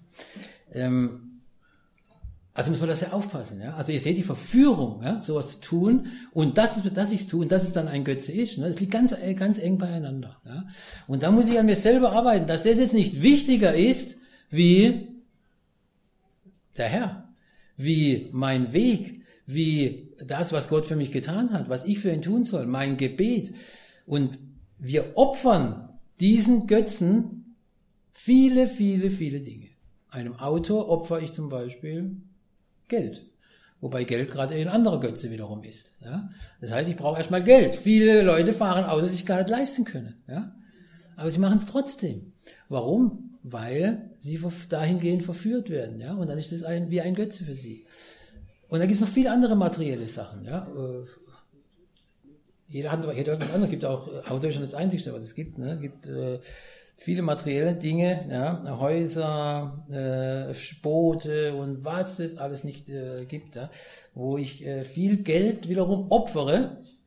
Also muss man das ja aufpassen, ja. Also ihr seht die Verführung, ja, sowas zu tun und das ich tue und dass es dann ein Götze ist, ne. Das liegt ganz eng beieinander, ja. Und da muss ich an mir selber arbeiten, dass das jetzt nicht wichtiger ist wie der Herr, wie mein Weg, wie das, was Gott für mich getan hat, was ich für ihn tun soll, mein Gebet. Und wir opfern diesen Götzen viele, viele, viele Dinge. Einem Auto opfere ich zum Beispiel Geld. Wobei Geld gerade ein anderer Götze wiederum ist. Ja? Das heißt, ich brauche erstmal Geld. Viele Leute fahren Autos, die sich gar nicht leisten können. Ja? Aber sie machen es trotzdem. Warum? Weil sie dahingehend verführt werden. Ja? Und dann ist das wie ein Götze für sie. Und dann gibt es noch viele andere materielle Sachen. Ja? Jeder hat was anderes. Es gibt auch, Auto ist schon das Einzige, was es gibt. Ne? Es gibt viele materielle Dinge, ja, Häuser, Boote und was es alles nicht gibt, ja, wo ich viel Geld wiederum opfere,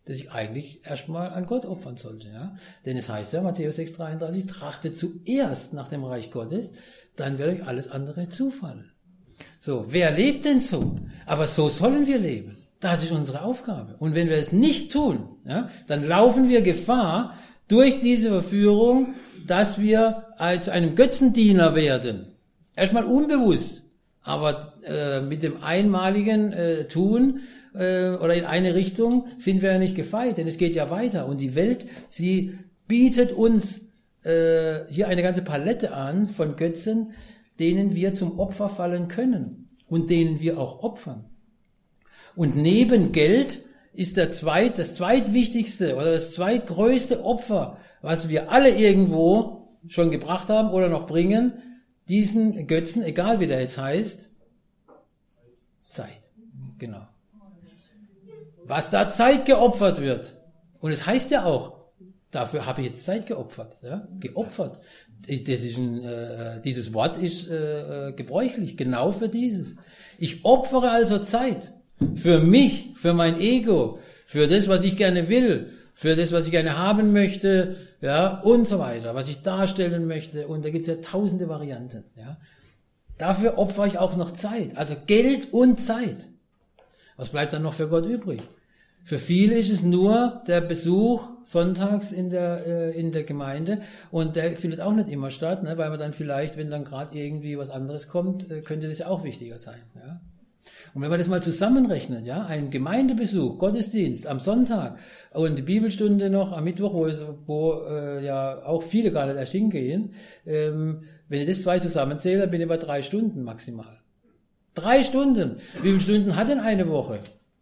das ich eigentlich erstmal an Gott opfern sollte. Ja? Denn es heißt ja, Matthäus 6,33, trachtet zuerst nach dem Reich Gottes, dann wird euch alles andere zufallen. So, wer lebt denn so? Aber so sollen wir leben. Das ist unsere Aufgabe. Und wenn wir es nicht tun, ja, dann laufen wir Gefahr durch diese Verführung, dass wir zu einem Götzendiener werden. Erstmal unbewusst, aber mit dem einmaligen Tun oder in eine Richtung sind wir ja nicht gefeit, denn es geht ja weiter. Und die Welt, sie bietet uns hier eine ganze Palette an von Götzen, denen wir zum Opfer fallen können und denen wir auch opfern. Und neben Geld ist das zweitwichtigste oder das zweitgrößte Opfer, was wir alle irgendwo schon gebracht haben oder noch bringen, diesen Götzen, egal wie der jetzt heißt, Zeit. Genau. Was da Zeit geopfert wird. Und es heißt ja auch, dafür habe ich jetzt Zeit geopfert. Ja? Geopfert. Dieses Wort ist gebräuchlich, genau für dieses. Ich opfere also Zeit. Für mich, für mein Ego, für das, was ich gerne will, für das, was ich gerne haben möchte, ja, und so weiter, was ich darstellen möchte. Und da gibt es ja tausende Varianten. Ja. Dafür opfere ich auch noch Zeit. Also Geld und Zeit. Was bleibt dann noch für Gott übrig? Für viele ist es nur der Besuch sonntags in der Gemeinde und der findet auch nicht immer statt, ne, weil man dann vielleicht, wenn dann gerade irgendwie was anderes kommt, könnte das ja auch wichtiger sein. Ja. Und wenn man das mal zusammenrechnet, ja, ein Gemeindebesuch, Gottesdienst am Sonntag und die Bibelstunde noch am Mittwoch, wo ja auch viele gar nicht erst hingehen, wenn ich das zwei zusammenzähle, dann bin ich bei 3 Stunden maximal. 3 Stunden! Wie viele Stunden hat denn eine Woche?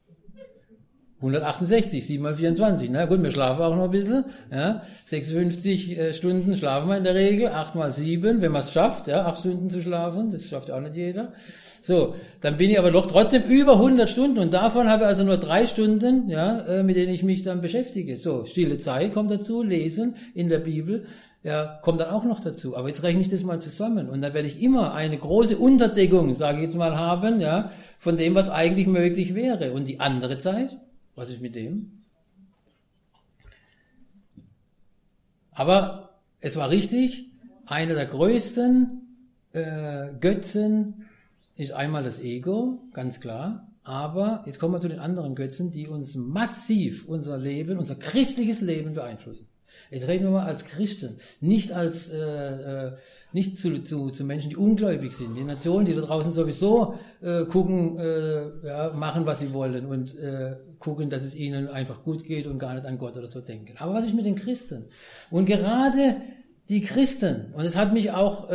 168, 7 mal 24. Na gut, wir schlafen auch noch ein bisschen. Ja, 56 Stunden schlafen wir in der Regel, 8 mal 7, wenn man es schafft, ja, 8 Stunden zu schlafen, das schafft ja auch nicht jeder. So, dann bin ich aber doch trotzdem über 100 Stunden und davon habe ich also nur 3 Stunden, ja, mit denen ich mich dann beschäftige. So, stille Zeit kommt dazu, Lesen in der Bibel, ja, kommt dann auch noch dazu. Aber jetzt rechne ich das mal zusammen und dann werde ich immer eine große Unterdeckung, sage ich jetzt mal, haben, ja, von dem, was eigentlich möglich wäre. Und die andere Zeit, was ist mit dem? Aber es war richtig, einer der größten Götzen ist einmal das Ego, ganz klar. Aber jetzt kommen wir zu den anderen Götzen, die uns massiv unser Leben, unser christliches Leben beeinflussen. Jetzt reden wir mal als Christen, nicht als nicht zu Menschen, die ungläubig sind, die Nationen, die da draußen sowieso gucken, ja, machen, was sie wollen und gucken, dass es ihnen einfach gut geht und gar nicht an Gott oder so denken. Aber was ist mit den Christen? Und gerade die Christen, und es hat mich auch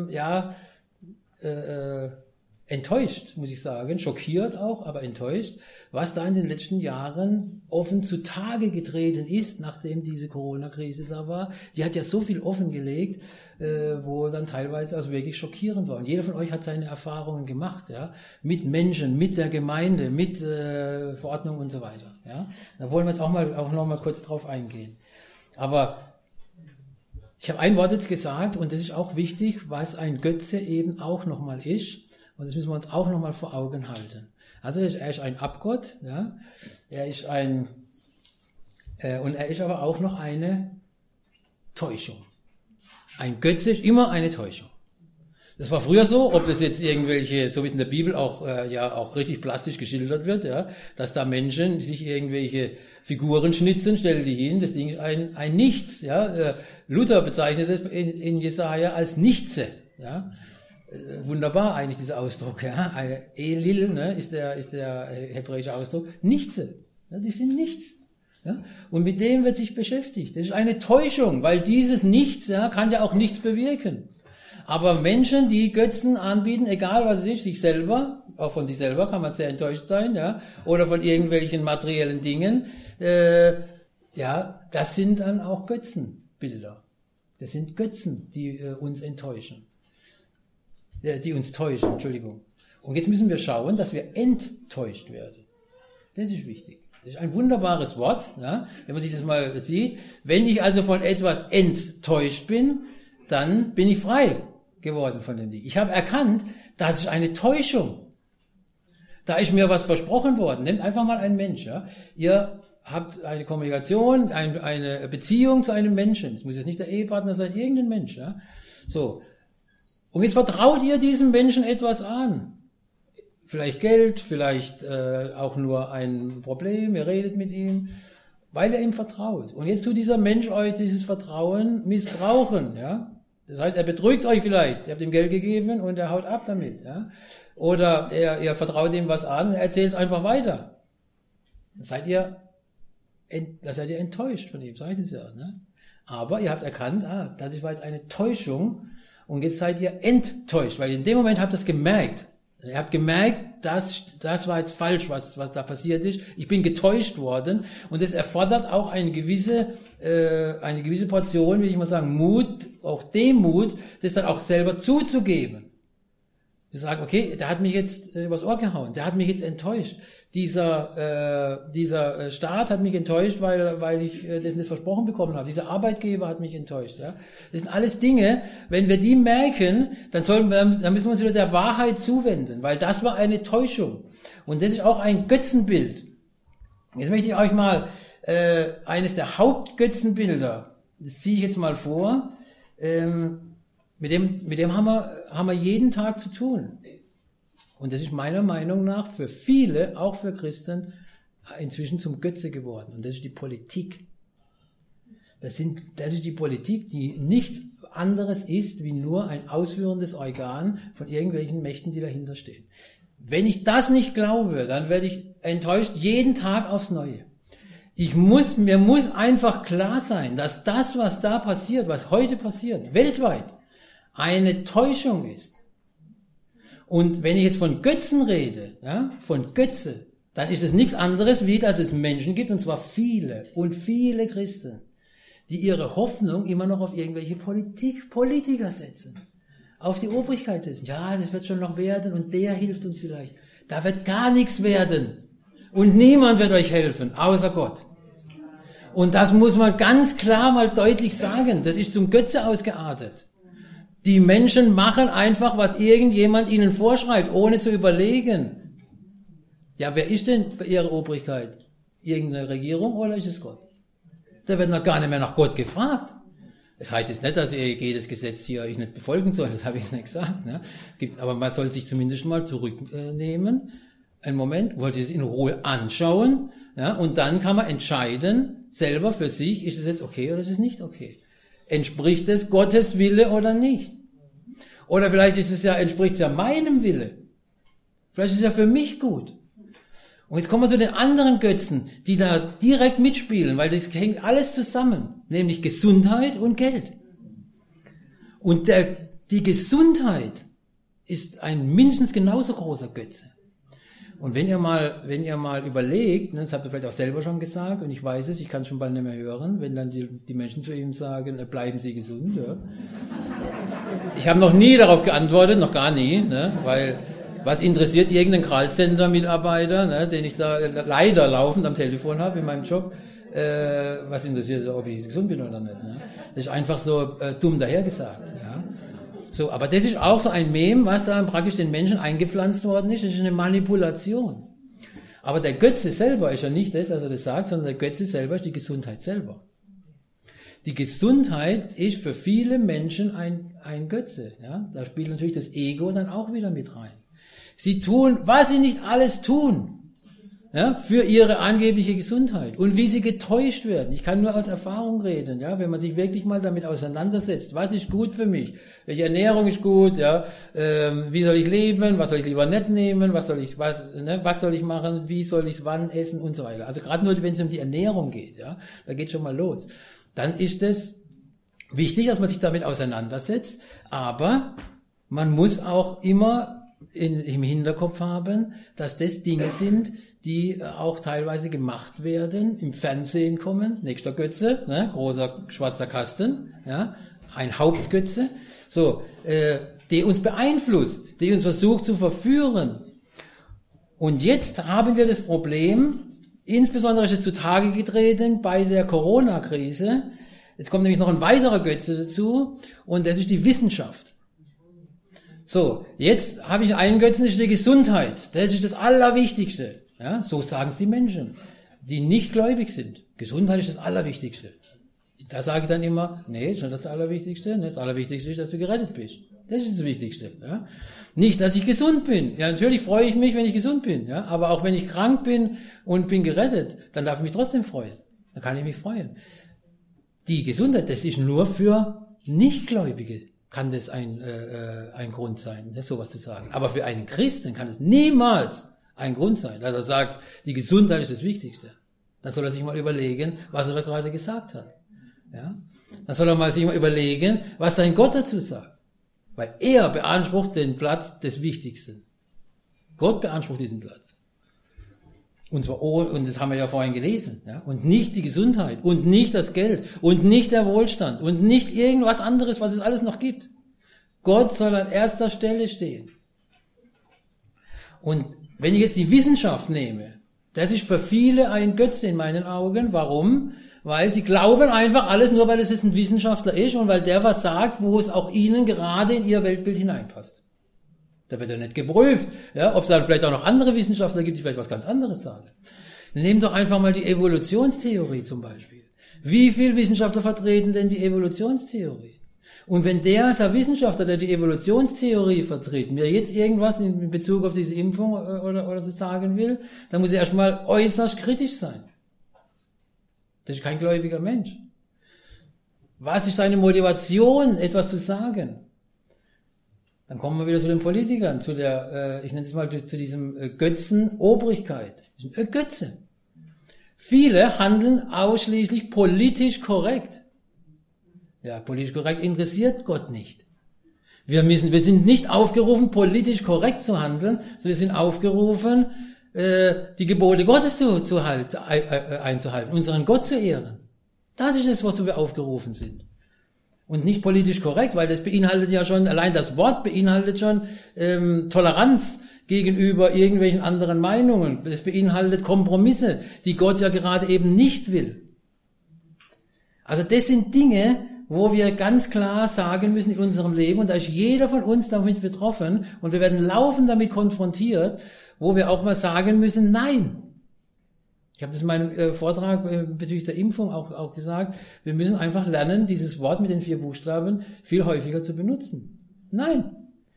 enttäuscht, muss ich sagen, schockiert auch, aber enttäuscht, was da in den letzten Jahren offen zutage getreten ist, nachdem diese Corona-Krise da war. Die hat ja so viel offengelegt, wo dann teilweise also wirklich schockierend war. Und jeder von euch hat seine Erfahrungen gemacht, ja, mit Menschen, mit der Gemeinde, mit Verordnung und so weiter. Ja. Da wollen wir jetzt auch noch mal kurz drauf eingehen. Aber ich habe ein Wort jetzt gesagt, und das ist auch wichtig, was ein Götze eben auch nochmal ist. Und das müssen wir uns auch nochmal vor Augen halten. Also er ist ein Abgott, ja. Er ist und er ist aber auch noch eine Täuschung. Ein Götze ist immer eine Täuschung. Das war früher so, ob das jetzt irgendwelche, so wie es in der Bibel auch auch richtig plastisch geschildert wird, ja, dass da Menschen sich irgendwelche Figuren schnitzen, stellen die hin, das Ding ist ein Nichts, ja. Luther bezeichnet es in Jesaja als Nichtse, ja. Wunderbar eigentlich dieser Ausdruck, ja. Elil, ne, ist der hebräische Ausdruck. Nichtse, ja, die sind nichts. Ja. Und mit dem wird sich beschäftigt. Das ist eine Täuschung, weil dieses Nichts, ja, kann ja auch nichts bewirken. Aber Menschen, die Götzen anbieten, egal was es ist, sich selber, auch von sich selber kann man sehr enttäuscht sein, ja, oder von irgendwelchen materiellen Dingen, ja, das sind dann auch Götzenbilder. Das sind Götzen, die uns enttäuschen. Die uns täuschen, Entschuldigung. Und jetzt müssen wir schauen, dass wir enttäuscht werden. Das ist wichtig. Das ist ein wunderbares Wort, ja, wenn man sich das mal sieht. Wenn ich also von etwas enttäuscht bin, dann bin ich frei geworden von dem Ding. Ich habe erkannt, das ist eine Täuschung. Da ist mir was versprochen worden. Nehmt einfach mal einen Mensch. Ja. Ihr habt eine Kommunikation, eine Beziehung zu einem Menschen. Es muss jetzt nicht der Ehepartner sein, irgendein Mensch. Ja? So. Und jetzt vertraut ihr diesem Menschen etwas an. Vielleicht Geld, vielleicht auch nur ein Problem, ihr redet mit ihm, weil er ihm vertraut. Und jetzt tut dieser Mensch euch dieses Vertrauen missbrauchen. Ja? Das heißt, er betrügt euch vielleicht. Ihr habt ihm Geld gegeben und er haut ab damit. Ja? Oder ihr vertraut ihm was an und er erzählt es einfach weiter. Da seid ihr enttäuscht von ihm, so heißt es ja. Ne? Aber ihr habt erkannt, das war jetzt eine Täuschung und jetzt seid ihr enttäuscht, weil in dem Moment habt ihr es gemerkt. Ihr habt gemerkt, das war jetzt falsch, was da passiert ist. Ich bin getäuscht worden und es erfordert auch eine gewisse Portion, will ich mal sagen, Mut, auch Demut, das dann auch selber zuzugeben. Sie sagen, okay, der hat mich jetzt übers Ohr gehauen, der hat mich jetzt enttäuscht. Dieser Staat hat mich enttäuscht, weil ich das versprochen bekommen habe. Dieser Arbeitgeber hat mich enttäuscht. Ja? Das sind alles Dinge, wenn wir die merken, dann müssen wir uns wieder der Wahrheit zuwenden, weil das war eine Täuschung. Und das ist auch ein Götzenbild. Jetzt möchte ich euch mal eines der Hauptgötzenbilder, das ziehe ich jetzt mal vor, mit dem haben wir jeden Tag zu tun. Und das ist meiner Meinung nach für viele, auch für Christen, inzwischen zum Götze geworden. Und das ist die Politik. Das ist die Politik, die nichts anderes ist, wie nur ein ausführendes Organ von irgendwelchen Mächten, die dahinter stehen. Wenn ich das nicht glaube, dann werde ich enttäuscht jeden Tag aufs Neue. Mir muss einfach klar sein, dass das, was da passiert, was heute passiert, weltweit, eine Täuschung ist. Und wenn ich jetzt von Götzen rede, ja, von Götze, dann ist es nichts anderes, wie dass es Menschen gibt, und zwar viele und viele Christen, die ihre Hoffnung immer noch auf irgendwelche Politiker setzen, auf die Obrigkeit setzen. Ja, das wird schon noch werden und der hilft uns vielleicht. Da wird gar nichts werden und niemand wird euch helfen, außer Gott. Und das muss man ganz klar mal deutlich sagen, das ist zum Götze ausgeartet. Die Menschen machen einfach, was irgendjemand ihnen vorschreibt, ohne zu überlegen. Ja, wer ist denn bei ihrer Obrigkeit? Irgendeine Regierung oder ist es Gott? Da wird noch gar nicht mehr nach Gott gefragt. Das heißt jetzt nicht, dass jedes Gesetz hier ich nicht befolgen soll, das habe ich jetzt nicht gesagt. Ne? Aber man soll sich zumindest mal zurücknehmen, einen Moment, wo sie es in Ruhe anschauen, ja, und dann kann man entscheiden, selber für sich, ist es jetzt okay oder ist es nicht okay? Entspricht es Gottes Wille oder nicht? Oder vielleicht entspricht es ja meinem Wille. Vielleicht ist es ja für mich gut. Und jetzt kommen wir zu den anderen Götzen, die da direkt mitspielen, weil das hängt alles zusammen, nämlich Gesundheit und Geld. Und die Gesundheit ist ein mindestens genauso großer Götze. Und wenn ihr mal überlegt, das habt ihr vielleicht auch selber schon gesagt, und ich weiß es, ich kann es schon bald nicht mehr hören, wenn dann die Menschen zu ihm sagen, bleiben Sie gesund, ja. Ich habe noch nie darauf geantwortet, noch gar nie, ne, weil was interessiert irgendein Callcenter-Mitarbeiter, ne, den ich da leider laufend am Telefon habe in meinem Job, was interessiert, ob ich gesund bin oder nicht. Ne? Das ist einfach so dumm dahergesagt, ja. So, aber das ist auch so ein Mem, was da praktisch den Menschen eingepflanzt worden ist. Das ist eine Manipulation. Aber der Götze selber ist ja nicht das, was er das sagt, sondern der Götze selber ist die Gesundheit selber. Die Gesundheit ist für viele Menschen ein Götze. Ja? Da spielt natürlich das Ego dann auch wieder mit rein. Sie tun, was sie nicht alles tun, ja, für ihre angebliche Gesundheit und wie sie getäuscht werden. Ich kann nur aus Erfahrung reden, ja, wenn man sich wirklich mal damit auseinandersetzt, was ist gut für mich, welche Ernährung ist gut, ja, wie soll ich leben, was soll ich lieber nicht nehmen, was soll ich machen, wie soll ich wann essen und so weiter. Also gerade nur, wenn es um die Ernährung geht, ja, da geht schon mal los. Dann ist es wichtig, dass man sich damit auseinandersetzt, aber man muss auch immer im Hinterkopf haben, dass das Dinge sind, die auch teilweise gemacht werden, im Fernsehen kommen, nächster Götze, ne, großer schwarzer Kasten, ja, ein Hauptgötze, so, die uns beeinflusst, die uns versucht zu verführen. Und jetzt haben wir das Problem, insbesondere ist es zutage getreten bei der Corona-Krise, jetzt kommt nämlich noch ein weiterer Götze dazu, und das ist die Wissenschaft. So, jetzt habe ich einen Götzen, das ist die Gesundheit. Das ist das Allerwichtigste. Ja, so sagen es die Menschen. die nicht gläubig sind. Gesundheit ist das Allerwichtigste. Da sage ich dann immer, nee, ist nicht das Allerwichtigste. Das Allerwichtigste ist, dass du gerettet bist. Das ist das Wichtigste. Ja? Nicht, dass ich gesund bin. Ja, natürlich freue ich mich, wenn ich gesund bin. Ja? Aber auch wenn ich krank bin und bin gerettet, dann darf ich mich trotzdem freuen. Dann kann ich mich freuen. Die Gesundheit, das ist nur für Nichtgläubige, kann das ein Grund sein, das sowas zu sagen. Aber für einen Christen kann es niemals ein Grund sein, dass er sagt, die Gesundheit ist das Wichtigste. Dann soll er sich mal überlegen, was er da gerade gesagt hat. Ja? Dann soll er sich mal überlegen, was sein Gott dazu sagt. Weil er beansprucht den Platz des Wichtigsten. Gott beansprucht diesen Platz. Und zwar, und das haben wir ja vorhin gelesen, ja, und nicht die Gesundheit, und nicht das Geld, und nicht der Wohlstand, und nicht irgendwas anderes, was es alles noch gibt. Gott soll an erster Stelle stehen. Und wenn ich jetzt die Wissenschaft nehme, das ist für viele ein Götze in meinen Augen. Warum? Weil sie glauben einfach alles nur, weil es jetzt ein Wissenschaftler ist und weil der was sagt, wo es auch ihnen gerade in ihr Weltbild hineinpasst. Da wird ja nicht geprüft, ja, ob es dann vielleicht auch noch andere Wissenschaftler gibt, die vielleicht was ganz anderes sagen. Nehmt doch einfach mal die Evolutionstheorie zum Beispiel. Wie viele Wissenschaftler vertreten denn die Evolutionstheorie? Und wenn der Wissenschaftler, der die Evolutionstheorie vertritt, mir jetzt irgendwas in Bezug auf diese Impfung oder so sagen will, dann muss er erstmal äußerst kritisch sein. Das ist kein gläubiger Mensch. Was ist seine Motivation, etwas zu sagen? Dann kommen wir wieder zu den Politikern, zu der, ich nenne es mal, zu diesem Götzen Obrigkeit. Das ist ein Götze. Viele handeln ausschließlich politisch korrekt. Ja, politisch korrekt interessiert Gott nicht. Wir sind nicht aufgerufen, politisch korrekt zu handeln, sondern wir sind aufgerufen, die Gebote Gottes einzuhalten, unseren Gott zu ehren. Das ist es, wozu wir aufgerufen sind. Und nicht politisch korrekt, weil das beinhaltet ja schon, allein das Wort beinhaltet schon Toleranz gegenüber irgendwelchen anderen Meinungen. Das beinhaltet Kompromisse, die Gott ja gerade eben nicht will. Also das sind Dinge, wo wir ganz klar sagen müssen in unserem Leben, und da ist jeder von uns damit betroffen, und wir werden laufend damit konfrontiert, wo wir auch mal sagen müssen, nein. Ich habe das in meinem Vortrag bezüglich der Impfung auch gesagt, wir müssen einfach lernen, dieses Wort mit den 4 Buchstaben viel häufiger zu benutzen. Nein.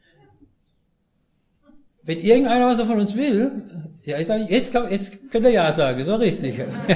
Wenn irgendeiner was von uns will, ja, jetzt könnt ihr ja sagen, ist auch richtig.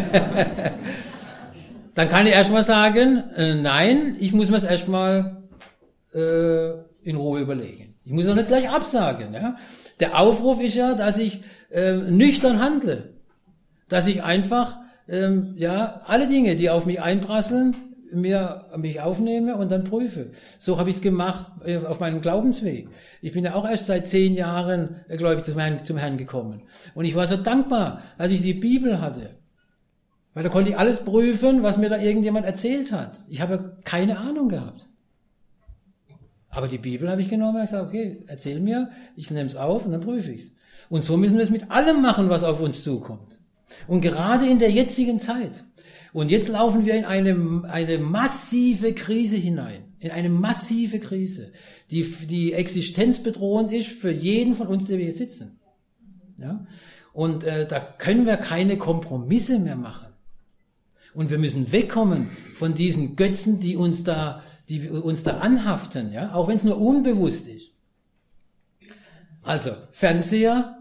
Dann kann ich erstmal sagen, nein, ich muss mir das erstmal in Ruhe überlegen. Ich muss auch nicht gleich absagen. Ja? Der Aufruf ist ja, dass ich nüchtern handle. Dass ich einfach alle Dinge, die auf mich einprasseln, mich aufnehme und dann prüfe. So habe ich es gemacht auf meinem Glaubensweg. Ich bin ja auch erst seit 10 Jahren gläubig zum Herrn gekommen. Und ich war so dankbar, als ich die Bibel hatte. Weil da konnte ich alles prüfen, was mir da irgendjemand erzählt hat. Ich habe ja keine Ahnung gehabt. Aber die Bibel habe ich genommen und gesagt, okay, erzähl mir, ich nehme es auf und dann prüfe ich es. Und so müssen wir es mit allem machen, was auf uns zukommt. Und gerade in der jetzigen Zeit. Und jetzt laufen wir in eine massive Krise hinein. In eine massive Krise, die existenzbedrohend ist für jeden von uns, der wir hier sitzen. Ja? Und da können wir keine Kompromisse mehr machen. Und wir müssen wegkommen von diesen Götzen, die uns da anhaften, ja, auch wenn es nur unbewusst ist. Also, Fernseher,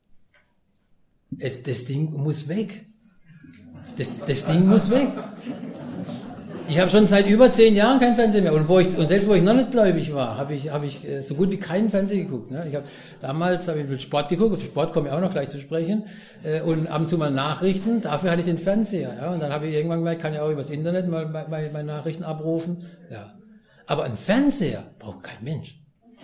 das Ding muss weg. Das Ding muss weg. Ich habe schon seit über 10 Jahren kein Fernseher mehr. Und selbst wo ich noch nicht gläubig war, habe ich so gut wie keinen Fernseher geguckt. Ne? Damals habe ich mit Sport geguckt, auf Sport komme ich auch noch gleich zu sprechen, und ab und zu mal Nachrichten, dafür hatte ich den Fernseher. Ja? Und dann habe ich irgendwann gemerkt, kann ja auch übers Internet mal meine Nachrichten abrufen. Ja. Aber ein Fernseher braucht kein Mensch.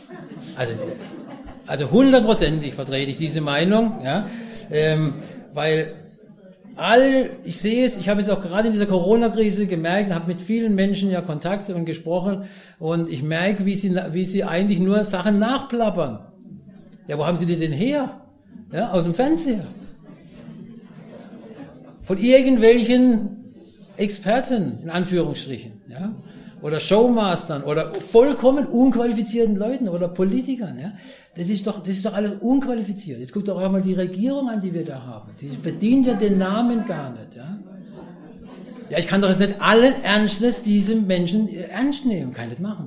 Also 100%ig vertrete ich diese Meinung, ja? Weil ich sehe es, ich habe es auch gerade in dieser Corona-Krise gemerkt, habe mit vielen Menschen ja Kontakt und gesprochen, und ich merke, wie sie eigentlich nur Sachen nachplappern. Ja, wo haben sie die denn her? Ja, aus dem Fernseher. Von irgendwelchen Experten, in Anführungsstrichen, ja, oder Showmastern oder vollkommen unqualifizierten Leuten oder Politikern, ja. Das ist doch alles unqualifiziert. Jetzt guckt doch einmal die Regierung an, die wir da haben. Die bedient ja den Namen gar nicht, ja. Ja, ich kann doch jetzt nicht allen Ernstes diese Menschen ernst nehmen. Kann ich nicht machen.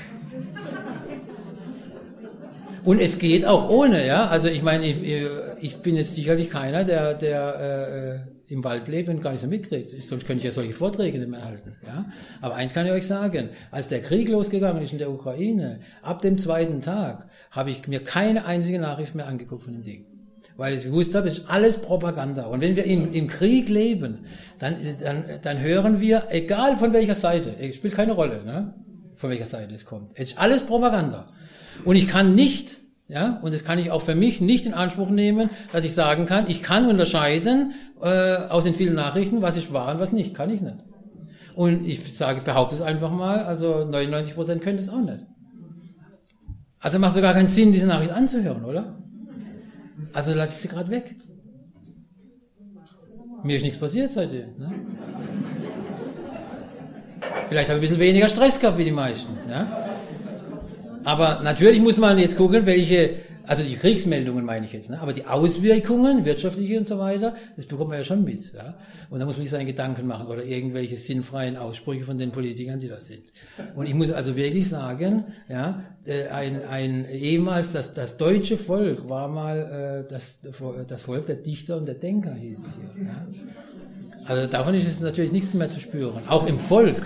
Und es geht auch ohne, ja. Also ich meine, ich bin jetzt sicherlich keiner, der im Wald lebt und gar nicht so mitkriegt. Sonst könnte ich ja solche Vorträge nicht mehr halten, ja. Aber eins kann ich euch sagen, als der Krieg losgegangen ist in der Ukraine, ab dem 2. Tag, habe ich mir keine einzige Nachricht mehr angeguckt von dem Ding. Weil ich gewusst habe, es ist alles Propaganda. Und wenn wir im Krieg leben, dann hören wir, egal von welcher Seite, es spielt keine Rolle, ne, von welcher Seite es kommt. Es ist alles Propaganda. Und ich kann nicht, ja, und das kann ich auch für mich nicht in Anspruch nehmen, dass ich sagen kann, ich kann unterscheiden aus den vielen Nachrichten, was ist wahr und was nicht. Kann ich nicht. Und ich behaupte es einfach mal, also 99% können es auch nicht. Also macht es gar keinen Sinn, diese Nachricht anzuhören, oder? Also lasse ich sie gerade weg. Mir ist nichts passiert seitdem. Ne? Vielleicht habe ich ein bisschen weniger Stress gehabt wie die meisten. Ja? Aber natürlich muss man jetzt gucken, also die Kriegsmeldungen meine ich jetzt, ne? Aber die Auswirkungen, wirtschaftliche und so weiter, das bekommt man ja schon mit. Ja? Und da muss man sich seine Gedanken machen oder irgendwelche sinnfreien Aussprüche von den Politikern, die da sind. Und ich muss also wirklich sagen, ja, ehemals das deutsche Volk war mal das Volk der Dichter und der Denker hieß hier. Ja? Also davon ist es natürlich nichts mehr zu spüren. Auch im Volk.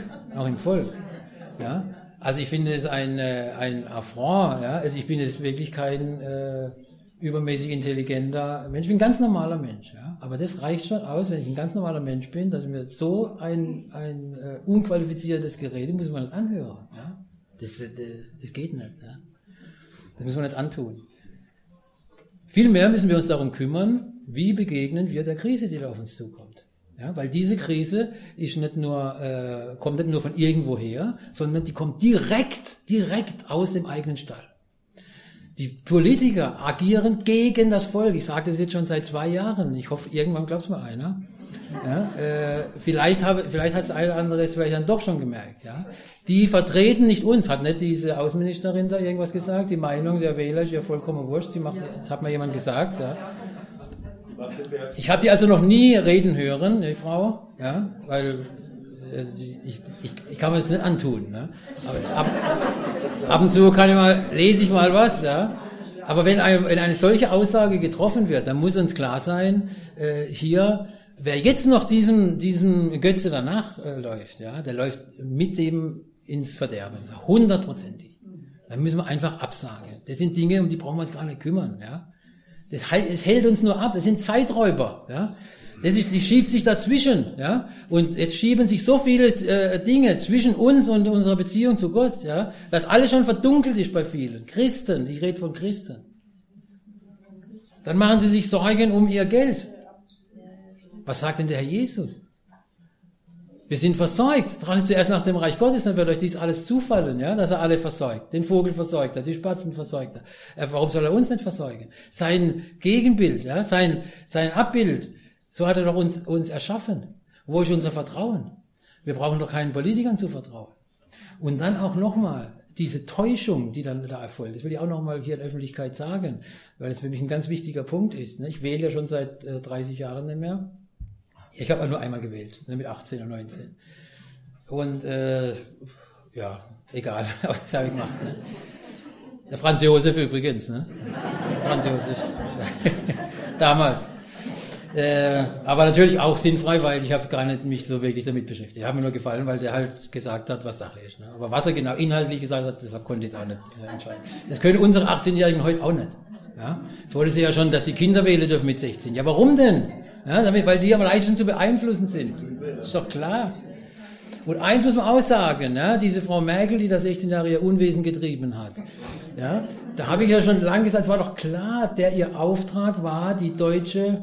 Ja? Also ich finde es ein Affront, ja. Also ich bin jetzt wirklich kein übermäßig intelligenter Mensch, ich bin ein ganz normaler Mensch, ja. Aber das reicht schon aus, wenn ich ein ganz normaler Mensch bin, dass ich mir so ein unqualifiziertes Gerede muss man nicht anhören, ja. Das geht nicht, ja. Das muss man nicht antun. Vielmehr müssen wir uns darum kümmern, wie begegnen wir der Krise, die da auf uns zukommt. Ja, weil diese Krise ist kommt nicht nur von irgendwoher, sondern die kommt direkt aus dem eigenen Stall. Die Politiker agieren gegen das Volk. Ich sage das jetzt schon seit 2 Jahren. Ich hoffe, irgendwann glaubt es mal einer. Ja, vielleicht hat es eine oder andere jetzt vielleicht dann doch schon gemerkt. Ja, die vertreten nicht uns. Hat nicht diese Außenministerin da irgendwas gesagt? Die Meinung der Wähler ist ja vollkommen wurscht. Das hat mir jemand gesagt. Ja. Ich habe die also noch nie reden hören, die Frau, ja, weil ich kann mir das nicht antun, ne? Aber ab und zu lese ich mal was, ja. Aber wenn eine solche Aussage getroffen wird, dann muss uns klar sein, wer jetzt noch diesem Götze danach läuft, ja, der läuft mit dem ins Verderben, 100%ig. Dann müssen wir einfach absagen. Das sind Dinge, um die brauchen wir uns gar nicht kümmern, ja. Es hält uns nur ab, es sind Zeiträuber, ja. Die schiebt sich dazwischen, ja. Und jetzt schieben sich so viele Dinge zwischen uns und unserer Beziehung zu Gott, ja, dass alles schon verdunkelt ist bei vielen. Christen, ich rede von Christen. Dann machen sie sich Sorgen um ihr Geld. Was sagt denn der Herr Jesus? Wir sind versorgt. Trachtet zuerst nach dem Reich Gottes, dann wird euch dies alles zufallen, ja, dass er alle versorgt. Den Vogel versorgt er, die Spatzen versorgt er. Warum soll er uns nicht versorgen? Sein Gegenbild, ja, sein Abbild, so hat er doch uns erschaffen. Wo ist unser Vertrauen? Wir brauchen doch keinen Politikern zu vertrauen. Und dann auch nochmal diese Täuschung, die dann da erfolgt. Das will ich auch nochmal hier in der Öffentlichkeit sagen, weil es für mich ein ganz wichtiger Punkt ist. Ich wähle ja schon seit 30 Jahren nicht mehr. Ich habe nur einmal gewählt, mit 18 und 19. Und ja, egal, aber das habe ich gemacht. Ne? Der Franz Josef übrigens, ne? Franz Josef. Damals. Aber natürlich auch sinnfrei, weil ich habe gar nicht mich so wirklich damit beschäftigt. Ich habe mir nur gefallen, weil der halt gesagt hat, was Sache ist. Ne? Aber was er genau inhaltlich gesagt hat, das konnte ich jetzt auch nicht entscheiden. Das können unsere 18-Jährigen heute auch nicht. Ja? Jetzt wollte sie ja schon, dass die Kinder wählen dürfen mit 16. Ja, warum denn? Ja, weil die am leichtesten zu beeinflussen sind. Das ist doch klar. Und eins muss man auch sagen, ja, diese Frau Merkel, die da 16 Jahre ihr Unwesen getrieben hat, ja, da habe ich ja schon lange gesagt, es war doch klar, ihr Auftrag war, die deutsche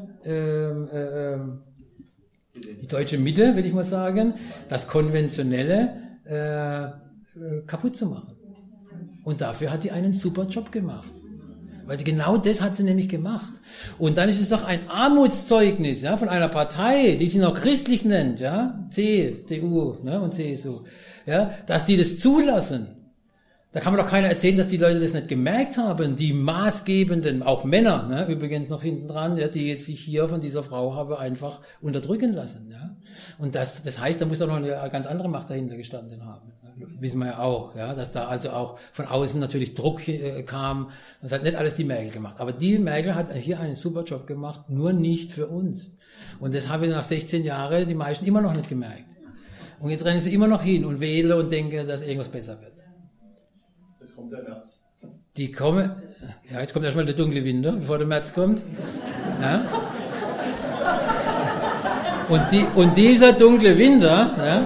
Mitte, will ich mal sagen, das Konventionelle kaputt zu machen. Und dafür hat die einen super Job gemacht. Weil genau das hat sie nämlich gemacht. Und dann ist es doch ein Armutszeugnis, ja, von einer Partei, die sie noch christlich nennt, ja, CDU, ne, und CSU, ja, dass die das zulassen. Da kann mir doch keiner erzählen, dass die Leute das nicht gemerkt haben, die maßgebenden, auch Männer, ne, übrigens noch hinten dran, ja, die jetzt sich hier von dieser Frau haben einfach unterdrücken lassen, ja. Und das heißt, da muss doch noch eine ganz andere Macht dahinter gestanden haben. Wissen wir ja auch, ja, dass da also auch von außen natürlich Druck kam. Das hat nicht alles die Merkel gemacht. Aber die Merkel hat hier einen super Job gemacht, nur nicht für uns. Und das haben wir nach 16 Jahren die meisten immer noch nicht gemerkt. Und jetzt rennen sie immer noch hin und wählen und denken, dass irgendwas besser wird. Kommt der März. Die kommen, ja, jetzt kommt erstmal der dunkle Winter, bevor der März kommt. Ja. Und dieser dunkle Winter, ja,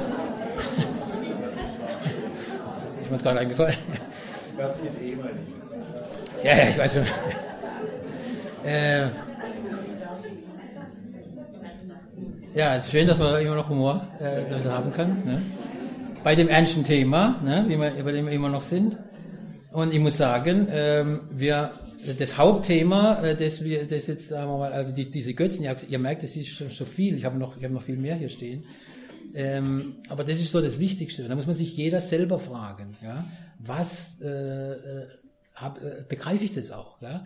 ist mir das gerade eingefallen. März mit E, meine ich. Ja, ich weiß schon. Ja, es ist schön, dass man immer noch Humor haben kann. Ne? Bei dem ernsten Thema, ne, bei dem wir immer noch sind. Und ich muss sagen, das Hauptthema, das jetzt, sagen wir mal, also diese Götzen, ihr merkt, das ist schon so viel, ich habe noch viel mehr hier stehen. Aber das ist so das Wichtigste. Da muss man sich jeder selber fragen, ja, was begreife ich das auch, ja?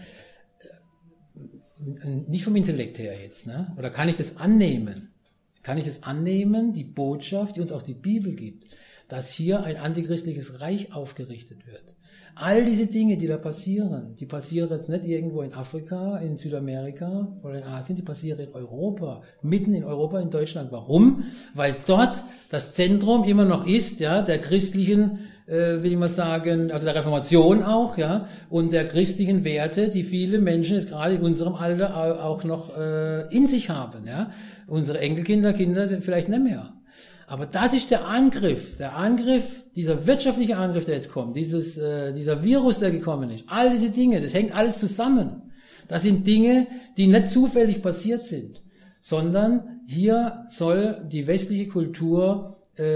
Nicht vom Intellekt her jetzt, ne? Oder kann ich das annehmen? Kann ich das annehmen, die Botschaft, die uns auch die Bibel gibt, dass hier ein antichristliches Reich aufgerichtet wird? All diese Dinge, die da passieren, die passieren jetzt nicht irgendwo in Afrika, in Südamerika oder in Asien, die passieren in Europa, mitten in Europa, in Deutschland. Warum? Weil dort das Zentrum immer noch ist, ja, der christlichen, will ich mal sagen, also der Reformation auch, ja, und der christlichen Werte, die viele Menschen jetzt gerade in unserem Alter auch noch in sich haben, ja. Unsere Enkelkinder, Kinder vielleicht nicht mehr. Aber das ist der Angriff, dieser wirtschaftliche Angriff, der jetzt kommt, dieser Virus, der gekommen ist, all diese Dinge, das hängt alles zusammen. Das sind Dinge, die nicht zufällig passiert sind, sondern hier soll die westliche Kultur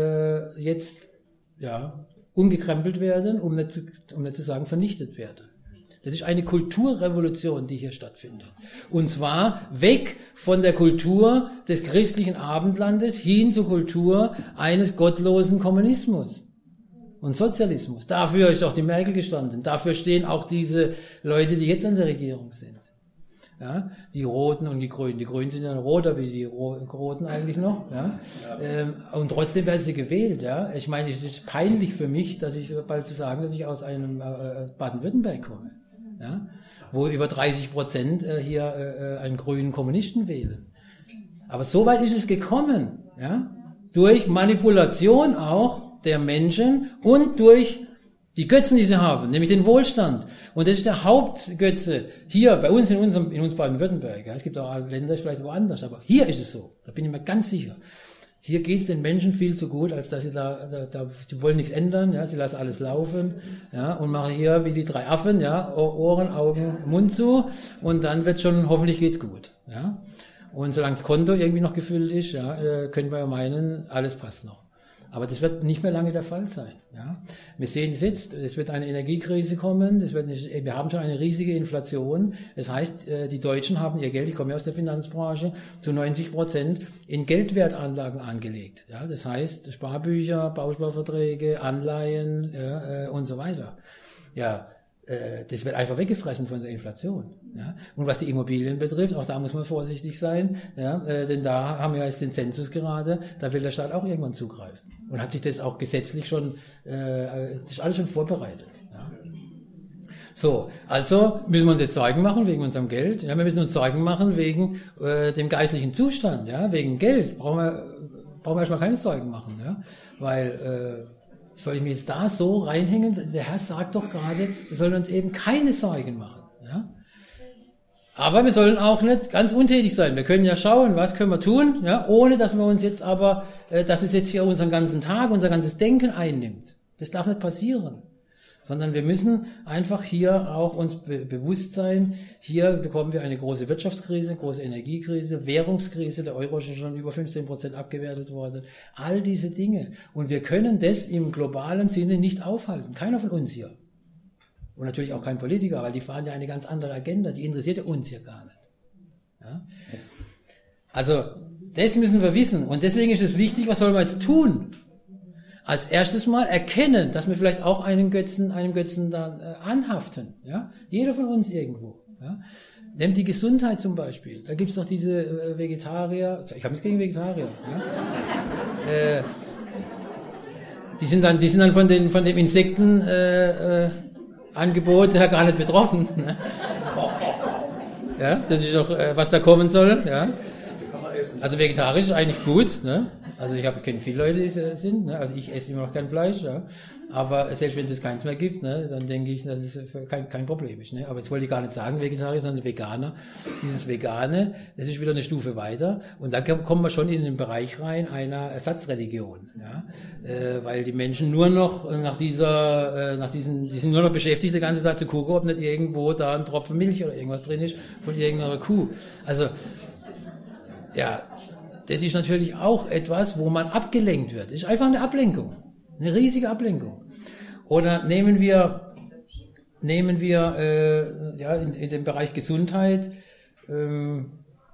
jetzt ja umgekrempelt werden, um nicht zu sagen vernichtet werden. Das ist eine Kulturrevolution, die hier stattfindet. Und zwar weg von der Kultur des christlichen Abendlandes hin zur Kultur eines gottlosen Kommunismus und Sozialismus. Dafür ist auch die Merkel gestanden. Dafür stehen auch diese Leute, die jetzt an der Regierung sind. Ja, die Roten und die Grünen. Die Grünen sind ja roter wie die Roten eigentlich noch. Ja. Und trotzdem werden sie gewählt. Ja. Ich meine, es ist peinlich für mich, dass ich bald zu sagen, dass ich aus einem Baden-Württemberg komme. Ja, wo über 30% hier einen grünen Kommunisten wählen. Aber so weit ist es gekommen, ja, durch Manipulation auch der Menschen und durch die Götzen, die sie haben, nämlich den Wohlstand. Und das ist der Hauptgötze hier bei uns in uns Baden-Württemberg. Ja, es gibt auch Länder vielleicht woanders, aber hier ist es so. Da bin ich mir ganz sicher. Hier geht es den Menschen viel zu gut, als dass sie sie wollen nichts ändern, ja, sie lassen alles laufen, ja, und machen hier wie die 3 Affen, ja, Ohren, Augen, Mund zu, und dann wird schon, hoffentlich geht's gut, ja. Und solange das Konto irgendwie noch gefüllt ist, ja, können wir ja meinen, alles passt noch. Aber das wird nicht mehr lange der Fall sein. Ja. Wir sehen es jetzt, es wird eine Energiekrise kommen, wir haben schon eine riesige Inflation. Das heißt, die Deutschen haben ihr Geld, ich komme ja aus der Finanzbranche, zu 90% in Geldwertanlagen angelegt. Ja. Das heißt, Sparbücher, Bausparverträge, Anleihen, ja, und so weiter. Ja, das wird einfach weggefressen von der Inflation. Ja. Und was die Immobilien betrifft, auch da muss man vorsichtig sein, ja, denn da haben wir jetzt den Zensus gerade, da will der Staat auch irgendwann zugreifen. Und hat sich das auch gesetzlich schon, das ist alles schon vorbereitet. Ja. So, also müssen wir uns jetzt Sorgen machen wegen unserem Geld. Ja, wir müssen uns Sorgen machen wegen dem geistlichen Zustand, ja, wegen Geld. Brauchen wir erstmal keine Sorgen machen, ja, weil soll ich mir jetzt da so reinhängen? Der Herr sagt doch gerade, wir sollen uns eben keine Sorgen machen. Ja? Aber wir sollen auch nicht ganz untätig sein. Wir können ja schauen, was können wir tun, ja, ohne dass wir uns jetzt aber, dass es jetzt hier unseren ganzen Tag, unser ganzes Denken einnimmt. Das darf nicht passieren. Sondern wir müssen einfach hier auch uns bewusst sein, hier bekommen wir eine große Wirtschaftskrise, große Energiekrise, Währungskrise, der Euro ist schon über 15% abgewertet worden, all diese Dinge. Und wir können das im globalen Sinne nicht aufhalten, keiner von uns hier. Und natürlich auch kein Politiker, weil die fahren ja eine ganz andere Agenda, die interessiert ja uns hier gar nicht. Ja? Also, das müssen wir wissen. Und deswegen ist es wichtig, was soll man jetzt tun? Als erstes Mal erkennen, dass wir vielleicht auch einem Götzen dann anhaften. Ja? Jeder von uns irgendwo. Ja? Nehmt die Gesundheit zum Beispiel. Da gibt's doch diese Vegetarier. Ich habe nichts gegen Vegetarier. Ja? Die sind dann von dem Insektenangebot ja gar nicht betroffen. Ne? Ja, das ist doch, was da kommen soll. Ja? Also vegetarisch ist eigentlich gut. Ne? Also ich kenne viele Leute, die sind. Ne? Also ich esse immer noch kein Fleisch. Ja? Aber selbst wenn es keins mehr gibt, ne, dann denke ich, dass es kein Problem ist. Ne? Aber jetzt wollte ich gar nicht sagen Vegetarier, sondern Veganer. Dieses Vegane, das ist wieder eine Stufe weiter. Und da kommen wir schon in den Bereich rein einer Ersatzreligion. Ja? Weil die Menschen nur noch die sind nur noch beschäftigt, die ganze Zeit zu gucken, ob nicht irgendwo da ein Tropfen Milch oder irgendwas drin ist von irgendeiner Kuh. Also, ja, das ist natürlich auch etwas, wo man abgelenkt wird. Das ist einfach eine Ablenkung. Eine riesige Ablenkung. Oder nehmen wir in dem Bereich Gesundheit, in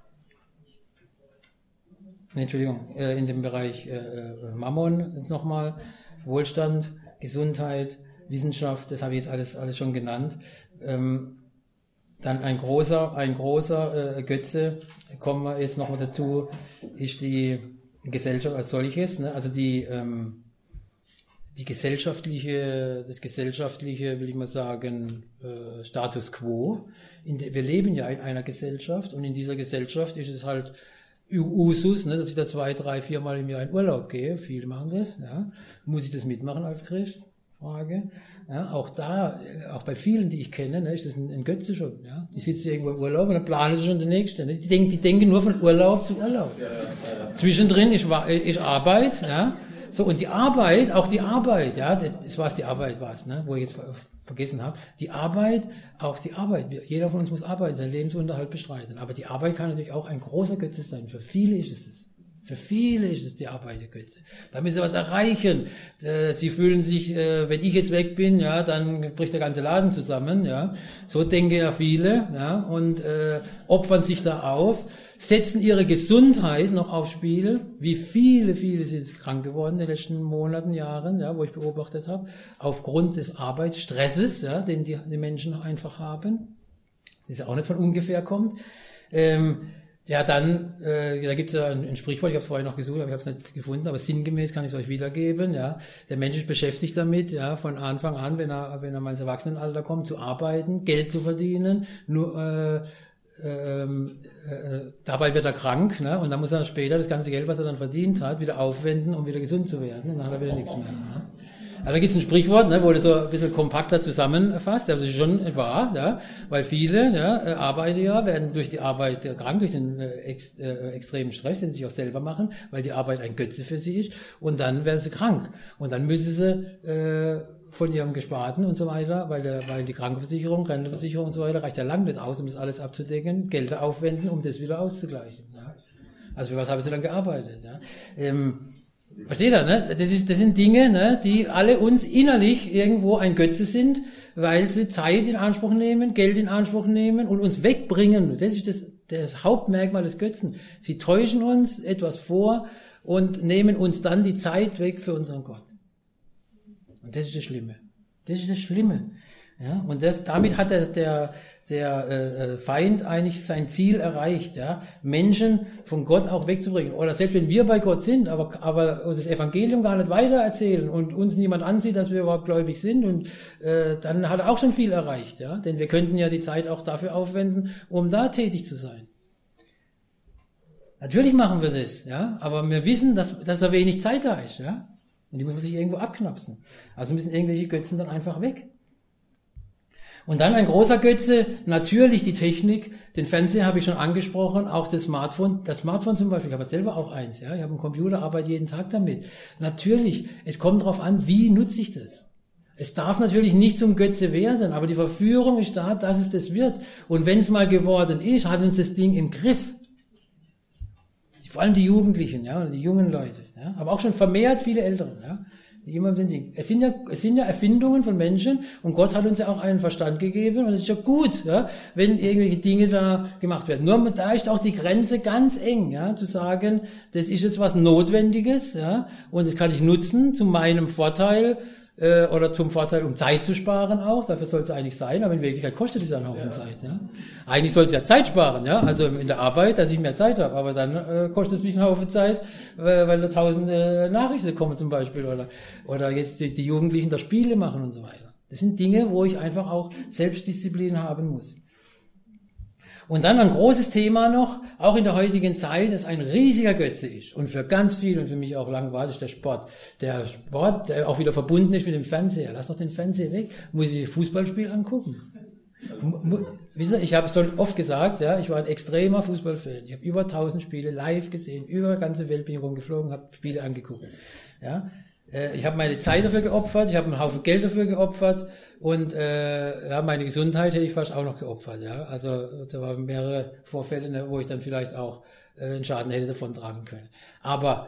dem Bereich Mammon jetzt nochmal, Wohlstand, Gesundheit, Wissenschaft, das habe ich jetzt alles schon genannt. Dann ein großer Götze, kommen wir jetzt nochmal dazu, ist die Gesellschaft als solches, ne? Also das gesellschaftliche, will ich mal sagen, Status quo. Wir leben ja in einer Gesellschaft und in dieser Gesellschaft ist es halt Usus, ne, dass ich da 2, 3, 4 Mal im Jahr in Urlaub gehe. Viele machen das. Ja. Muss ich das mitmachen als Christ? Frage. Ja, auch bei vielen, die ich kenne, ne, ist das ein Götze schon. Ja. Die sitzen irgendwo im Urlaub und dann planen sie schon den nächsten. Ne. Die denken nur von Urlaub zu Urlaub. Ja. Zwischendrin ist Arbeit, ja. So, und die Arbeit, ja, das war's, die Arbeit war's, ne, wo ich jetzt vergessen habe. Die Arbeit. Jeder von uns muss arbeiten, seinen Lebensunterhalt bestreiten. Aber die Arbeit kann natürlich auch ein großer Götze sein. Für viele ist es das. Für viele ist es die Arbeit der Götze. Damit sie was erreichen. Sie fühlen sich, wenn ich jetzt weg bin, ja, dann bricht der ganze Laden zusammen, ja. So denken ja viele, ja, und opfern sich da auf, setzen ihre Gesundheit noch aufs Spiel. Wie viele sind krank geworden in den letzten Monaten, Jahren, ja, wo ich beobachtet habe, aufgrund des Arbeitsstresses, ja, den die Menschen einfach haben. Das ja auch nicht von ungefähr kommt. Ja, dann, da gibt es ja ein Sprichwort, ich habe es vorher noch gesucht, aber ich habe es nicht gefunden, aber sinngemäß kann ich es euch wiedergeben, ja. Der Mensch ist beschäftigt damit, ja, von Anfang an, wenn er mal ins Erwachsenenalter kommt, zu arbeiten, Geld zu verdienen, nur, dabei wird er krank, ne, und dann muss er später das ganze Geld, was er dann verdient hat, wieder aufwenden, um wieder gesund zu werden, und dann hat er wieder nichts mehr, ne. Also da gibt es ein Sprichwort, ne, wo das so ein bisschen kompakter zusammenfasst, aber das ist schon wahr, ja, weil viele, ja, Arbeiter werden durch die Arbeit krank, durch den extremen Stress, den sie sich auch selber machen, weil die Arbeit ein Götze für sie ist, und dann werden sie krank. Und dann müssen sie von ihrem Gesparten und so weiter, weil die Krankenversicherung, Rentenversicherung und so weiter reicht ja lang nicht aus, um das alles abzudecken, Gelder aufwenden, um das wieder auszugleichen. Ja. Also für was haben sie dann gearbeitet? Ja. Versteht ihr, ne? Das sind Dinge, ne, die alle uns innerlich irgendwo ein Götze sind, weil sie Zeit in Anspruch nehmen, Geld in Anspruch nehmen und uns wegbringen. Das ist das Hauptmerkmal des Götzen. Sie täuschen uns etwas vor und nehmen uns dann die Zeit weg für unseren Gott. Und das ist das Schlimme. Das ist das Schlimme. Ja, und damit hat der Feind eigentlich sein Ziel erreicht, ja, Menschen von Gott auch wegzubringen. Oder selbst wenn wir bei Gott sind, aber das Evangelium gar nicht weitererzählen und uns niemand ansieht, dass wir überhaupt gläubig sind, und dann hat er auch schon viel erreicht, ja, denn wir könnten ja die Zeit auch dafür aufwenden, um da tätig zu sein. Natürlich machen wir das, ja, aber wir wissen, dass da wenig Zeit da ist, ja, und die muss man sich irgendwo abknapsen. Also müssen irgendwelche Götzen dann einfach weg. Und dann ein großer Götze, natürlich die Technik, den Fernseher habe ich schon angesprochen, auch das Smartphone zum Beispiel, ich habe selber auch eins, ja, ich habe einen Computer, arbeite jeden Tag damit. Natürlich, es kommt darauf an, wie nutze ich das. Es darf natürlich nicht zum Götze werden, aber die Verführung ist da, dass es das wird. Und wenn es mal geworden ist, hat uns das Ding im Griff. Vor allem die Jugendlichen, ja, oder die jungen Leute, ja, aber auch schon vermehrt viele Ältere, ja. Immer mit den Dingen. Es sind ja Erfindungen von Menschen und Gott hat uns ja auch einen Verstand gegeben und es ist ja gut, ja, wenn irgendwelche Dinge da gemacht werden. Nur da ist auch die Grenze ganz eng, ja, zu sagen, das ist jetzt was Notwendiges, ja, und das kann ich nutzen zu meinem Vorteil, oder zum Vorteil, um Zeit zu sparen auch, dafür soll es eigentlich sein, aber in Wirklichkeit kostet es ja einen Haufen Zeit. Ja? Eigentlich soll es ja Zeit sparen, ja, also in der Arbeit, dass ich mehr Zeit habe, aber dann kostet es mich einen Haufen Zeit, weil da tausende Nachrichten kommen zum Beispiel oder jetzt die Jugendlichen da Spiele machen und so weiter. Das sind Dinge, wo ich einfach auch Selbstdisziplin haben muss. Und dann ein großes Thema noch, auch in der heutigen Zeit, das ein riesiger Götze ist. Und für ganz viele und für mich auch lang war das der Sport. Der Sport, der auch wieder verbunden ist mit dem Fernseher. Lass doch den Fernseher weg. Muss ich Fußballspiel angucken. Wisst ihr, ich habe es schon oft gesagt, ja, ich war ein extremer Fußballfan. Ich habe über 1000 Spiele live gesehen. Über die ganze Welt bin ich rumgeflogen, habe Spiele angeguckt. Ja. Ich habe meine Zeit dafür geopfert, ich habe einen Haufen Geld dafür geopfert und ja, meine Gesundheit hätte ich fast auch noch geopfert. Ja, also da waren mehrere Vorfälle, ne, wo ich dann vielleicht auch einen Schaden hätte davon tragen können. Aber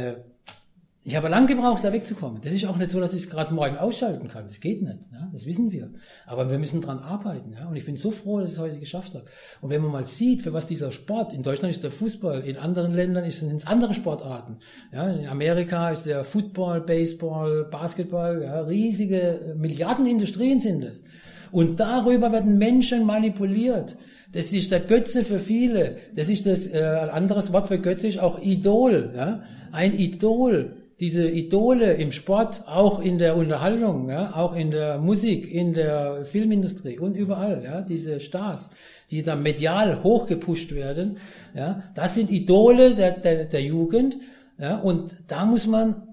ich habe lange gebraucht, da wegzukommen. Das ist auch nicht so, dass ich es gerade morgen ausschalten kann. Das geht nicht. Ja? Das wissen wir. Aber wir müssen dran arbeiten. Ja? Und ich bin so froh, dass ich es heute geschafft habe. Und wenn man mal sieht, für was dieser Sport, in Deutschland ist der Fußball, in anderen Ländern sind es andere Sportarten. Ja? In Amerika ist der Football, Baseball, Basketball, ja? Riesige Milliardenindustrien sind es. Und darüber werden Menschen manipuliert. Das ist der Götze für viele. Das ist ein anderes Wort für Götze ist auch Idol. Ja? Ein Idol. Diese Idole im Sport, auch in der Unterhaltung, ja, auch in der Musik, in der Filmindustrie und überall, ja, diese Stars, die da medial hochgepusht werden, ja, das sind Idole der Jugend, ja, und da muss man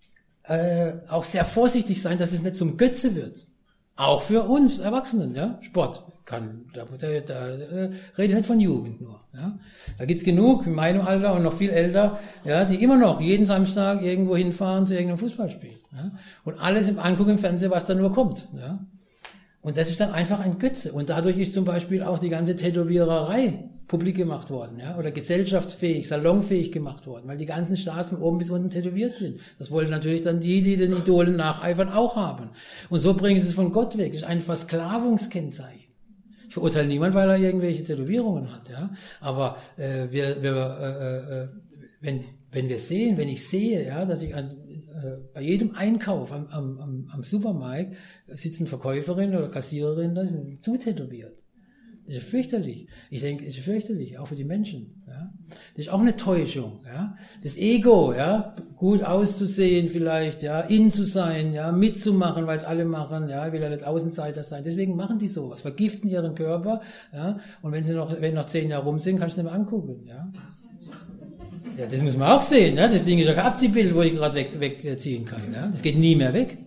auch sehr vorsichtig sein, dass es nicht zum Götze wird. Auch für uns Erwachsenen, ja, Sport kann, da rede ich nicht von Jugend nur, ja. Da gibt's genug in meinem Alter und noch viel älter, ja, die immer noch jeden Samstag irgendwo hinfahren zu irgendeinem Fußballspiel, ja. Und alles angucken im Fernsehen, was da nur kommt, ja. Und das ist dann einfach ein Götze. Und dadurch ist zum Beispiel auch die ganze Tätowiererei publik gemacht worden, ja, oder gesellschaftsfähig, salonfähig gemacht worden, weil die ganzen Stars von oben bis unten tätowiert sind. Das wollen natürlich dann die den Idolen nacheifern, auch haben. Und so bringen sie es von Gott weg. Das ist ein Versklavungskennzeichen. Ich verurteile niemand, weil er irgendwelche Tätowierungen hat, ja. Aber wenn ich sehe, ja, dass ich bei jedem Einkauf am Supermarkt sitzen Verkäuferinnen oder Kassiererinnen, da sind zutätowiert. Das ist fürchterlich. Ich denke, es ist fürchterlich, auch für die Menschen. Ja? Das ist auch eine Täuschung. Ja? Das Ego, ja, gut auszusehen vielleicht, ja, in zu sein, ja, mitzumachen, weil es alle machen, ja, will ja nicht Außenseiter sein. Deswegen machen die sowas, vergiften ihren Körper, ja, und wenn noch 10 Jahre rum sind, kannst du nicht mehr angucken, ja. Ja, das muss man auch sehen, ja. Das Ding ist ja kein Abziehbild, wo ich gerade wegziehen kann, ja. Das geht nie mehr weg.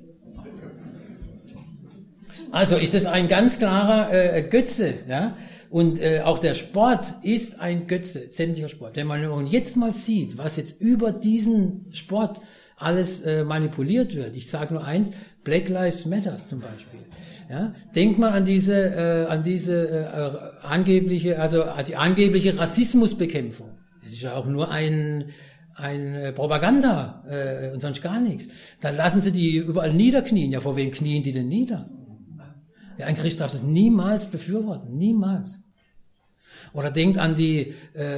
Also ist das ein ganz klarer Götze, ja. Und auch der Sport ist ein Götze, sämtlicher Sport. Wenn man jetzt mal sieht, was jetzt über diesen Sport alles manipuliert wird. Ich sage nur eins, Black Lives Matter zum Beispiel. Ja, denkt mal an diese angebliche Rassismusbekämpfung. Das ist ja auch nur ein Propaganda und sonst gar nichts. Dann lassen sie die überall niederknien. Ja, vor wem knien die denn nieder? Ja, ein Christ darf das niemals befürworten, niemals. Oder denkt an die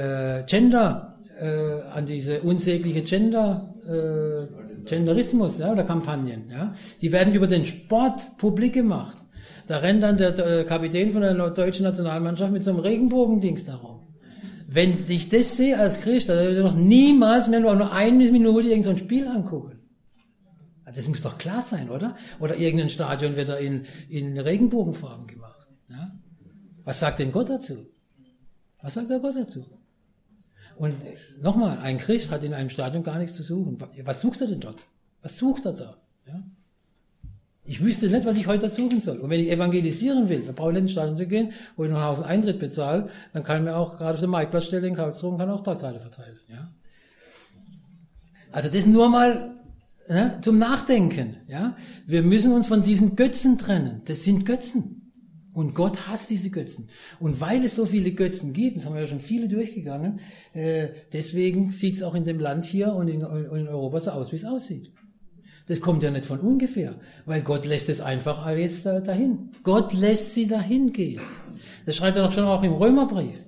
an diese unsägliche Genderismus, ja, oder Kampagnen, ja. Die werden über den Sport publik gemacht. Da rennt dann der Kapitän von der deutschen Nationalmannschaft mit so einem Regenbogendings darum. Wenn ich das sehe als Christ, dann würde ich doch niemals mehr nur eine Minute irgend so ein Spiel angucken. Das muss doch klar sein, oder? Oder irgendein Stadion wird da in Regenbogenfarben gemacht. Ja? Was sagt denn Gott dazu? Was sagt der Gott dazu? Und nochmal, ein Christ hat in einem Stadion gar nichts zu suchen. Was sucht er denn dort? Was sucht er da? Ja? Ich wüsste nicht, was ich heute suchen soll. Und wenn ich evangelisieren will, dann brauche ich nicht ins Stadion zu gehen, wo ich noch einen Haufen Eintritt bezahle, dann kann ich mir auch gerade auf der Marktplatz stellen in Karlsruhe und kann auch Tagteile verteilen. Ja? Also das nur mal, ja, zum Nachdenken. Ja? Wir müssen uns von diesen Götzen trennen. Das sind Götzen. Und Gott hasst diese Götzen. Und weil es so viele Götzen gibt, das haben wir ja schon viele durchgegangen, deswegen sieht es auch in dem Land hier und in Europa so aus, wie es aussieht. Das kommt ja nicht von ungefähr, weil Gott lässt es einfach alles dahin. Gott lässt sie dahin gehen. Das schreibt er doch schon auch im Römerbrief.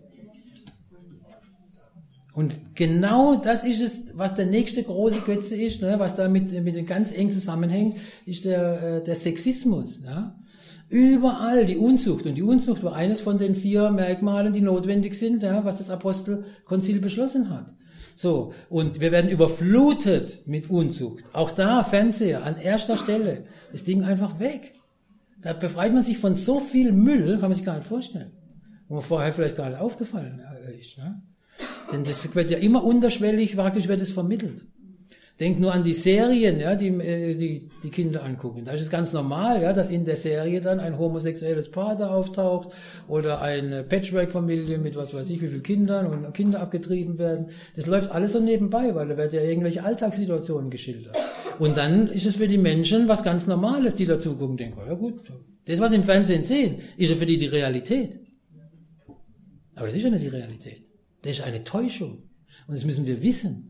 Und genau das ist es, was der nächste große Götze ist, ne, was da mit dem ganz eng zusammenhängt, ist der Sexismus. Ja. Überall die Unzucht. Und die Unzucht war eines von den 4 Merkmalen, die notwendig sind, ja, was das Apostelkonzil beschlossen hat. So, und wir werden überflutet mit Unzucht. Auch da, Fernseher, an erster Stelle. Das Ding einfach weg. Da befreit man sich von so viel Müll, kann man sich gar nicht vorstellen. Wo man vorher vielleicht gar nicht aufgefallen ist. Ne? Denn das wird ja immer unterschwellig, praktisch wird es vermittelt. Denkt nur an die Serien, ja, die Kinder angucken. Da ist es ganz normal, ja, dass in der Serie dann ein homosexuelles Paar da auftaucht oder eine Patchwork-Familie mit was weiß ich wie vielen Kindern und Kinder abgetrieben werden. Das läuft alles so nebenbei, weil da wird ja irgendwelche Alltagssituationen geschildert. Und dann ist es für die Menschen was ganz Normales, die da zugucken, denken, ja gut, das, was im Fernsehen sehen, ist ja für die Realität. Aber das ist ja nicht die Realität. Das ist eine Täuschung. Und das müssen wir wissen.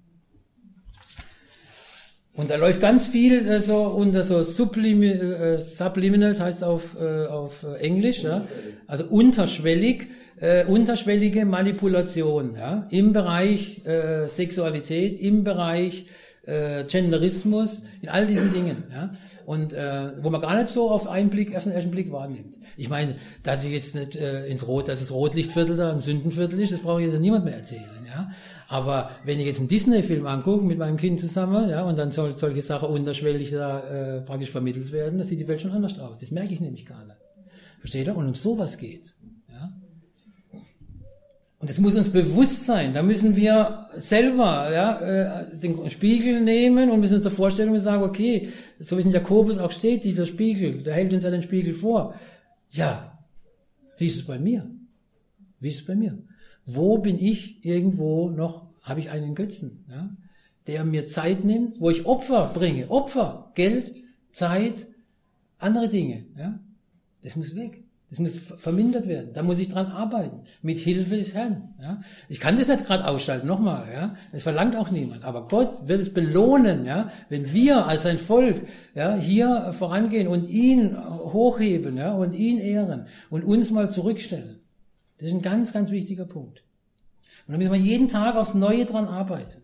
Und da läuft ganz viel so unter so Subliminals, heißt auf Englisch, ja, also unterschwellige Manipulation, ja, im Bereich Sexualität, im Bereich Genderismus, in all diesen Dingen, ja, und wo man gar nicht so auf den ersten Blick wahrnimmt. Ich meine, dass ich jetzt nicht dass das Rotlichtviertel da ein Sündenviertel ist, das brauche ich jetzt niemand mehr erzählen, ja. Aber wenn ich jetzt einen Disney-Film angucke mit meinem Kind zusammen, ja, und dann solche Sachen unterschwellig da praktisch vermittelt werden, dann sieht die Welt schon anders aus. Das merke ich nämlich gar nicht. Versteht ihr? Und um sowas geht's. Ja? Und das muss uns bewusst sein. Da müssen wir selber den Spiegel nehmen und müssen uns zur Vorstellung sagen, okay, so wie es in Jakobus auch steht, dieser Spiegel, der hält uns ja den Spiegel vor. Ja, wie ist es bei mir? Wie ist es bei mir? Wo bin ich irgendwo noch, habe ich einen Götzen, ja, der mir Zeit nimmt, wo ich Opfer bringe, Opfer, Geld, Zeit, andere Dinge, ja, das muss weg, das muss vermindert werden, da muss ich dran arbeiten, mit Hilfe des Herrn, ja. Ich kann das nicht gerade ausschalten, nochmal, ja, das verlangt auch niemand, aber Gott wird es belohnen, ja, wenn wir als sein Volk, ja, hier vorangehen und ihn hochheben, ja, und ihn ehren und uns mal zurückstellen. Das ist ein ganz, ganz wichtiger Punkt. Und da müssen wir jeden Tag aufs Neue dran arbeiten.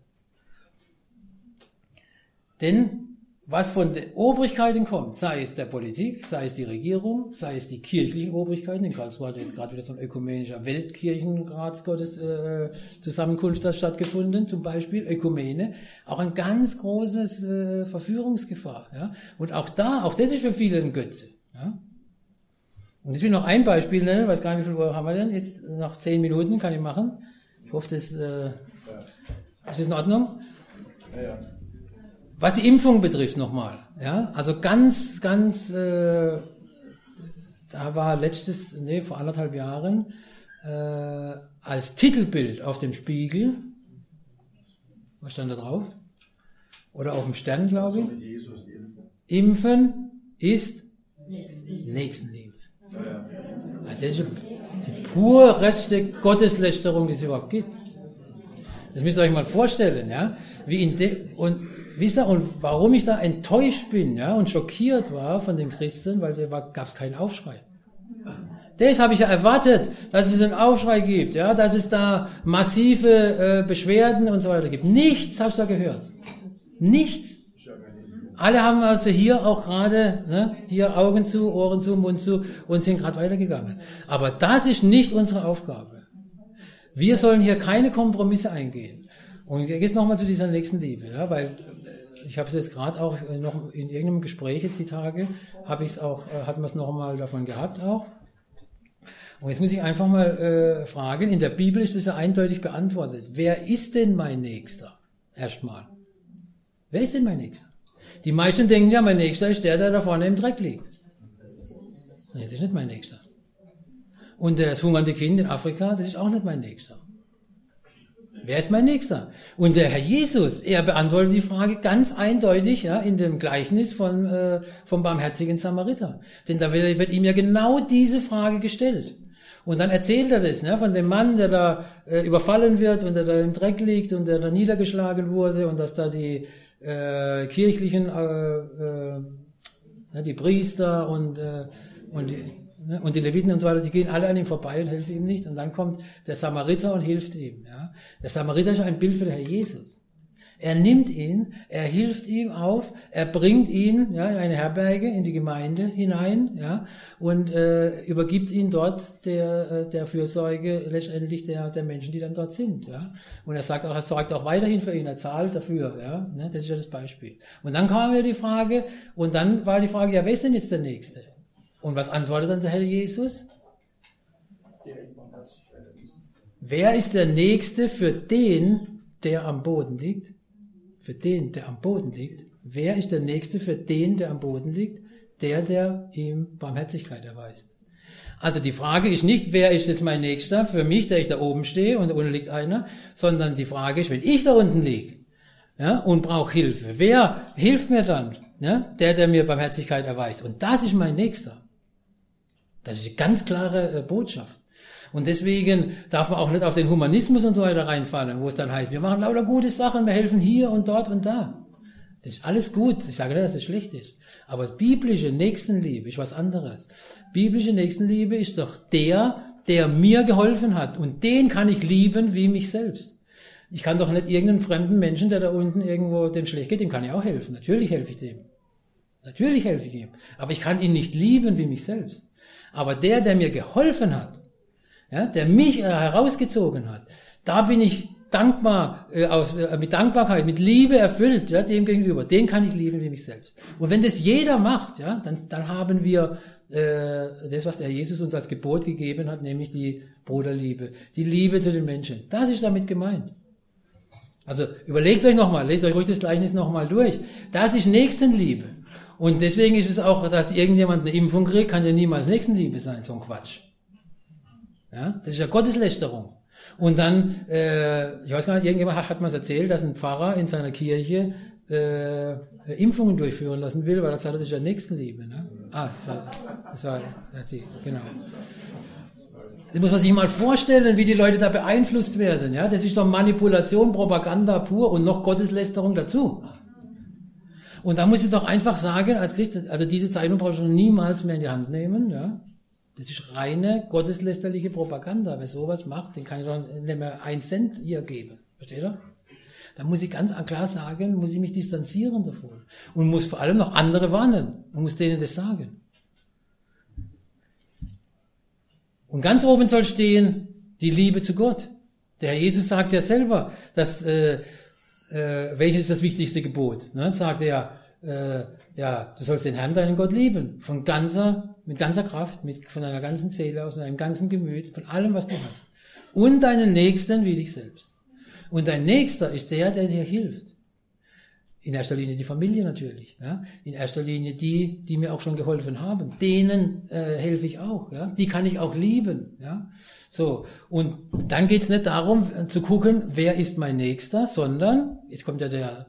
Denn was von den Obrigkeiten kommt, sei es der Politik, sei es die Regierung, sei es die kirchlichen Obrigkeiten, in Karlsruhe hat jetzt gerade wieder so ein ökumenischer Weltkirchenratsgottes-Zusammenkunft stattgefunden, zum Beispiel Ökumene, auch ein ganz großes Verführungsgefahr. Ja? Und auch das ist für viele ein Götze. Ja? Und ich will noch ein Beispiel nennen, weiß gar nicht, wie viel Uhr haben wir denn? Jetzt nach 10 Minuten kann ich machen. Ich hoffe, ist das in Ordnung? Ja. Was die Impfung betrifft nochmal, ja, also ganz, da war vor 1,5 Jahren, als Titelbild auf dem Spiegel, was stand da drauf? Oder auf dem Stern, glaube ich. Mit Jesus, die Impfen ist Nächstenliebe. Ja. Das ist die pureste Gotteslästerung, die es überhaupt gibt. Das müsst ihr euch mal vorstellen, ja, und warum ich da enttäuscht bin, ja, und schockiert war von den Christen, weil gab es keinen Aufschrei. Das habe ich ja erwartet, dass es einen Aufschrei gibt, ja, dass es da massive Beschwerden und so weiter gibt. Nichts hast du da gehört. Nichts. Alle haben also hier auch gerade, ne, hier Augen zu, Ohren zu, Mund zu und sind gerade weitergegangen. Aber das ist nicht unsere Aufgabe. Wir sollen hier keine Kompromisse eingehen. Und jetzt nochmal zu dieser Nächstenliebe, ja, weil ich habe es jetzt gerade auch noch in irgendeinem Gespräch jetzt die Tage, hatten wir es noch mal davon gehabt auch. Und jetzt muss ich einfach mal fragen, in der Bibel ist es ja eindeutig beantwortet. Wer ist denn mein Nächster? Erstmal. Wer ist denn mein Nächster? Die meisten denken ja, mein Nächster ist der da vorne im Dreck liegt. Nee, das ist nicht mein Nächster. Und das hungernde Kind in Afrika, das ist auch nicht mein Nächster. Wer ist mein Nächster? Und der Herr Jesus, er beantwortet die Frage ganz eindeutig, ja, in dem Gleichnis vom barmherzigen Samariter. Denn da wird ihm ja genau diese Frage gestellt. Und dann erzählt er das, ne, von dem Mann, der da überfallen wird und der da im Dreck liegt und der da niedergeschlagen wurde und dass da die kirchlichen, die Priester und die Leviten und so weiter, die gehen alle an ihm vorbei und helfen ihm nicht. Und dann kommt der Samariter und hilft ihm. Ja. Der Samariter ist ein Bild für den Herr Jesus. Er nimmt ihn, er hilft ihm auf, er bringt ihn in eine Herberge, in die Gemeinde hinein, und übergibt ihn dort der Fürsorge letztendlich der Menschen, die dann dort sind. Ja. Und er sagt auch, er sorgt auch weiterhin für ihn, er zahlt dafür. Ja. Das ist ja das Beispiel. Und dann kam mir die Frage, wer ist denn jetzt der Nächste? Und was antwortet dann der Herr Jesus? Wer ist der Nächste für den, der am Boden liegt? Für den, der am Boden liegt. Wer ist der Nächste für den, der am Boden liegt? Der ihm Barmherzigkeit erweist. Also die Frage ist nicht, wer ist jetzt mein Nächster für mich, der ich da oben stehe und da unten liegt einer, sondern die Frage ist, wenn ich da unten liege, und brauche Hilfe, wer hilft mir dann? Der mir Barmherzigkeit erweist. Und das ist mein Nächster. Das ist eine ganz klare Botschaft. Und deswegen darf man auch nicht auf den Humanismus und so weiter reinfallen, wo es dann heißt, wir machen lauter gute Sachen, wir helfen hier und dort und da. Das ist alles gut. Ich sage nicht, dass das schlecht ist. Aber biblische Nächstenliebe ist was anderes. Biblische Nächstenliebe ist doch der mir geholfen hat. Und den kann ich lieben wie mich selbst. Ich kann doch nicht irgendeinen fremden Menschen, der da unten irgendwo dem schlecht geht, dem kann ich auch helfen. Natürlich helfe ich dem. Natürlich helfe ich ihm. Aber ich kann ihn nicht lieben wie mich selbst. Aber der mir geholfen hat, der mich herausgezogen hat, da bin ich dankbar, mit Dankbarkeit, mit Liebe erfüllt, dem gegenüber. Den kann ich lieben wie mich selbst. Und wenn das jeder macht, dann haben wir das, was der Herr Jesus uns als Gebot gegeben hat, nämlich die Bruderliebe, die Liebe zu den Menschen. Das ist damit gemeint. Also überlegt euch nochmal, lest euch ruhig das Gleichnis nochmal durch. Das ist Nächstenliebe. Und deswegen ist es auch, dass irgendjemand eine Impfung kriegt, kann ja niemals Nächstenliebe sein, so ein Quatsch. Ja, das ist ja Gotteslästerung. Und dann, ich weiß gar nicht, irgendjemand hat mir erzählt, dass ein Pfarrer in seiner Kirche Impfungen durchführen lassen will, weil er gesagt hat, das ist ja Nächstenliebe. Ne? Das war genau. Das muss man sich mal vorstellen, wie die Leute da beeinflusst werden. Ja, das ist doch Manipulation, Propaganda pur und noch Gotteslästerung dazu. Und da muss ich doch einfach sagen, als Christ, also diese Zeitung brauche ich niemals mehr in die Hand nehmen. Ja, das ist reine gotteslästerliche Propaganda. Wer sowas macht, den kann ich doch nicht mehr 1 Cent hier geben. Versteht ihr? Da muss ich ganz klar sagen, muss ich mich distanzieren davon. Und muss vor allem noch andere warnen. Und muss denen das sagen. Und ganz oben soll stehen, die Liebe zu Gott. Der Herr Jesus sagt ja selber, dass, welches ist das wichtigste Gebot? Ne? Sagt er, du sollst den Herrn, deinen Gott lieben. Mit ganzer Kraft, von deiner ganzen Seele aus, mit deinem ganzen Gemüt, von allem, was du hast. Und deinen Nächsten wie dich selbst. Und dein Nächster ist der dir hilft. In erster Linie die Familie natürlich. Ja? In erster Linie die mir auch schon geholfen haben. Denen helfe ich auch. Ja? Die kann ich auch lieben. Ja? So. Und dann geht's nicht darum zu gucken, wer ist mein Nächster, sondern, jetzt kommt ja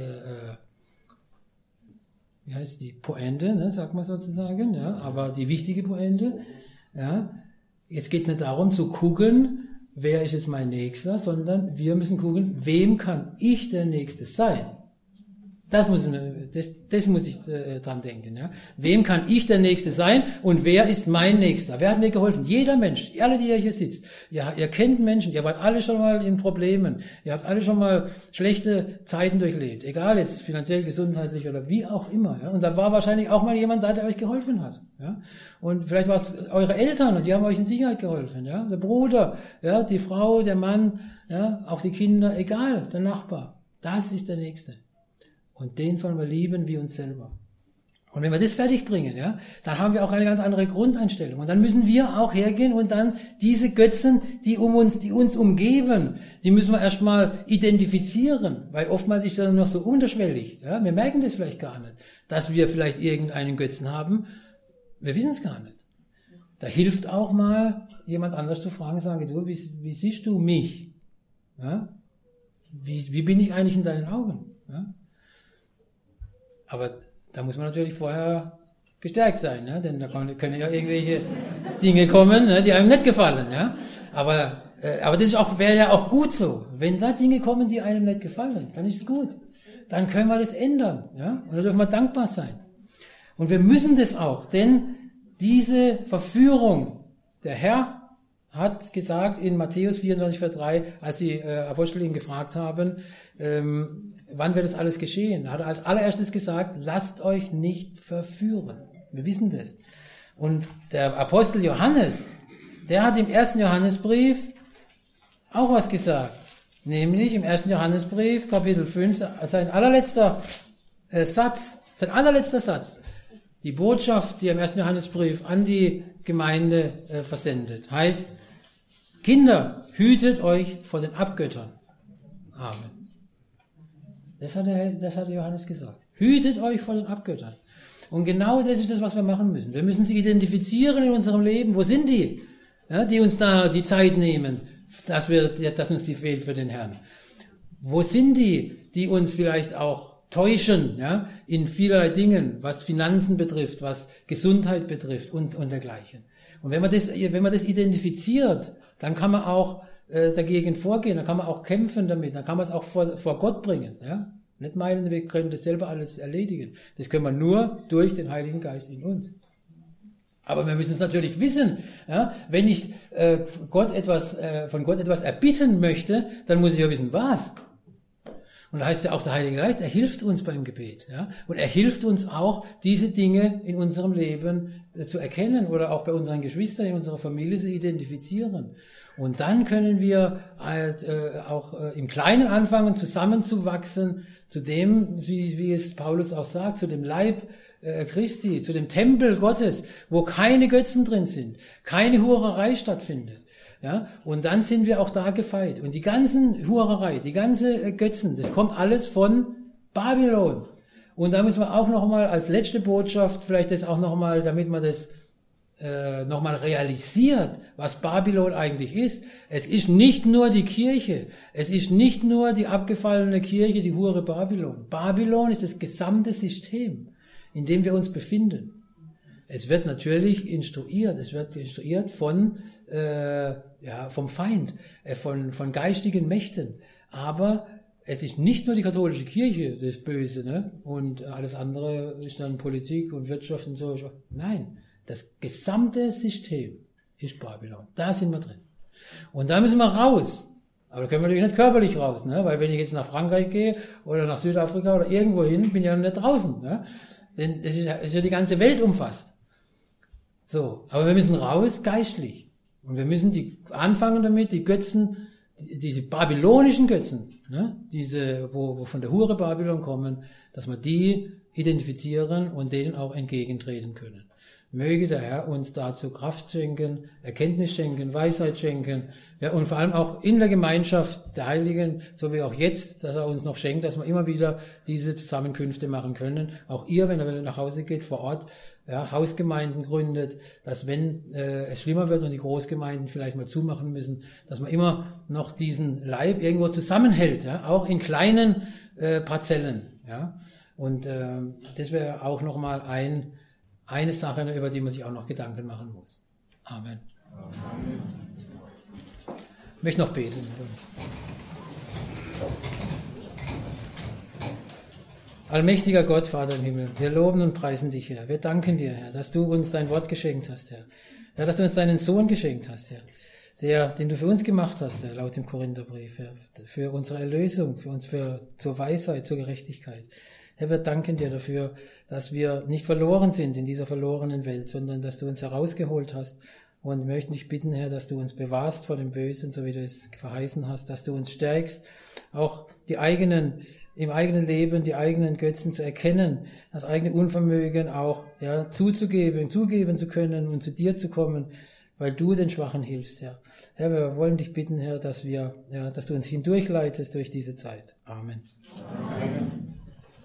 wie heißt die Pointe, ne, sagt man sozusagen, ja, aber die wichtige Pointe. Ja? Jetzt geht's nicht darum zu gucken, wer ist jetzt mein Nächster, sondern wir müssen gucken, wem kann ich der Nächste sein? Das muss ich dran denken. Ja. Wem kann ich der Nächste sein und wer ist mein Nächster? Wer hat mir geholfen? Jeder Mensch, alle, die hier sitzt. Ja, ihr kennt Menschen, ihr wart alle schon mal in Problemen, ihr habt alle schon mal schlechte Zeiten durchlebt, egal jetzt finanziell, gesundheitlich oder wie auch immer. Ja. Und da war wahrscheinlich auch mal jemand da, der euch geholfen hat. Ja. Und vielleicht war es eure Eltern und die haben euch in Sicherheit geholfen. Ja. Der Bruder, ja, die Frau, der Mann, ja, auch die Kinder, egal, der Nachbar. Das ist der Nächste. Und den sollen wir lieben wie uns selber. Und wenn wir das fertig bringen, ja, dann haben wir auch eine ganz andere Grundeinstellung. Und dann müssen wir auch hergehen und dann diese Götzen, die uns umgeben, die müssen wir erstmal identifizieren. Weil oftmals ist das noch so unterschwellig. Ja, wir merken das vielleicht gar nicht, dass wir vielleicht irgendeinen Götzen haben. Wir wissen es gar nicht. Da hilft auch mal, jemand anders zu fragen, sage du, wie siehst du mich? Ja? Wie bin ich eigentlich in deinen Augen? Ja? Aber da muss man natürlich vorher gestärkt sein, ne? Denn da können ja irgendwelche Dinge kommen, ne, die einem nicht gefallen. Ja? Aber das wäre ja auch gut so. Wenn da Dinge kommen, die einem nicht gefallen, dann ist es gut. dann können wir das ändern. Ja? Und da dürfen wir dankbar sein. Und wir müssen das auch, denn diese Verführung, der Herr hat gesagt in Matthäus 24, Vers 3, als die Apostel ihn gefragt haben, wann wird das alles geschehen? Hat er als allererstes gesagt, lasst euch nicht verführen. Wir wissen das. Und der Apostel Johannes, der hat im 1. Johannesbrief auch was gesagt. Nämlich im 1. Johannesbrief, Kapitel 5, sein allerletzter Satz. Die Botschaft, die er im 1. Johannesbrief an die Gemeinde versendet, heißt, Kinder, hütet euch vor den Abgöttern. Amen. Das hat Johannes gesagt. Hütet euch vor den Abgöttern. Und genau das ist das, was wir machen müssen. Wir müssen sie identifizieren in unserem Leben. Wo sind die? Ja, die uns da die Zeit nehmen, dass uns die fehlt für den Herrn. Wo sind die uns vielleicht auch täuschen, ja, in vielerlei Dingen, was Finanzen betrifft, was Gesundheit betrifft und dergleichen. Und wenn man das identifiziert, dann kann man auch dagegen vorgehen, dann kann man auch kämpfen damit, dann kann man es auch vor Gott bringen, ja. Nicht meinen, wir können das selber alles erledigen. Das können wir nur durch den Heiligen Geist in uns. Aber wir müssen es natürlich wissen, ja, wenn ich von Gott etwas erbitten möchte, dann muss ich ja wissen, was. Und da heißt ja auch, der Heilige Geist, er hilft uns beim Gebet. Ja? Und er hilft uns auch, diese Dinge in unserem Leben zu erkennen oder auch bei unseren Geschwistern, in unserer Familie zu identifizieren. Und dann können wir auch im Kleinen anfangen, zusammenzuwachsen zu dem, wie es Paulus auch sagt, zu dem Leib Christi, zu dem Tempel Gottes, wo keine Götzen drin sind, keine Hurerei stattfindet. Ja, und dann sind wir auch da gefeit. Und die ganzen Hurerei, die ganze Götzen, das kommt alles von Babylon. Und da müssen wir auch nochmal als letzte Botschaft, vielleicht das auch nochmal, damit man das nochmal realisiert, was Babylon eigentlich ist. Es ist nicht nur die Kirche, es ist nicht nur die abgefallene Kirche, die Hure Babylon. Babylon ist das gesamte System, in dem wir uns befinden. Es wird natürlich instruiert, vom Feind, von geistigen Mächten. Aber es ist nicht nur die katholische Kirche das Böse, ne? Und alles andere ist dann Politik und Wirtschaft und so. Nein, das gesamte System ist Babylon. Da sind wir drin. Und da müssen wir raus. Aber da können wir natürlich nicht körperlich raus, ne? Weil wenn ich jetzt nach Frankreich gehe oder nach Südafrika oder irgendwo hin, bin ich ja nicht draußen. Ne? Denn es ist ja die ganze Welt umfasst. So, aber wir müssen raus geistlich. Und wir müssen anfangen damit, die Götzen, diese babylonischen Götzen, ne, wo von der Hure Babylon kommen, dass wir die identifizieren und denen auch entgegentreten können. Möge der Herr uns dazu Kraft schenken, Erkenntnis schenken, Weisheit schenken, ja, und vor allem auch in der Gemeinschaft der Heiligen, so wie auch jetzt, dass er uns noch schenkt, dass wir immer wieder diese Zusammenkünfte machen können. Auch ihr, wenn ihr nach Hause geht, vor Ort, ja, Hausgemeinden gründet, dass wenn es schlimmer wird und die Großgemeinden vielleicht mal zumachen müssen, dass man immer noch diesen Leib irgendwo zusammenhält, ja, auch in kleinen Parzellen, ja. Und das wäre auch nochmal eine Sache, über die man sich auch noch Gedanken machen muss. Amen. Amen. Ich möchte noch beten. Allmächtiger Gott, Vater im Himmel, wir loben und preisen dich, Herr. Wir danken dir, Herr, dass du uns dein Wort geschenkt hast, Herr. Ja, dass du uns deinen Sohn geschenkt hast, Herr. Den du für uns gemacht hast, Herr, laut dem Korintherbrief, Herr. Für unsere Erlösung, zur Weisheit, zur Gerechtigkeit. Herr, wir danken dir dafür, dass wir nicht verloren sind in dieser verlorenen Welt, sondern dass du uns herausgeholt hast. Und wir möchten dich bitten, Herr, dass du uns bewahrst vor dem Bösen, so wie du es verheißen hast, dass du uns stärkst, auch im eigenen Leben die eigenen Götzen zu erkennen, das eigene Unvermögen auch zugeben zu können und zu dir zu kommen, weil du den Schwachen hilfst, Herr. Herr, wir wollen dich bitten, Herr, dass du uns hindurchleitest durch diese Zeit. Amen. Amen.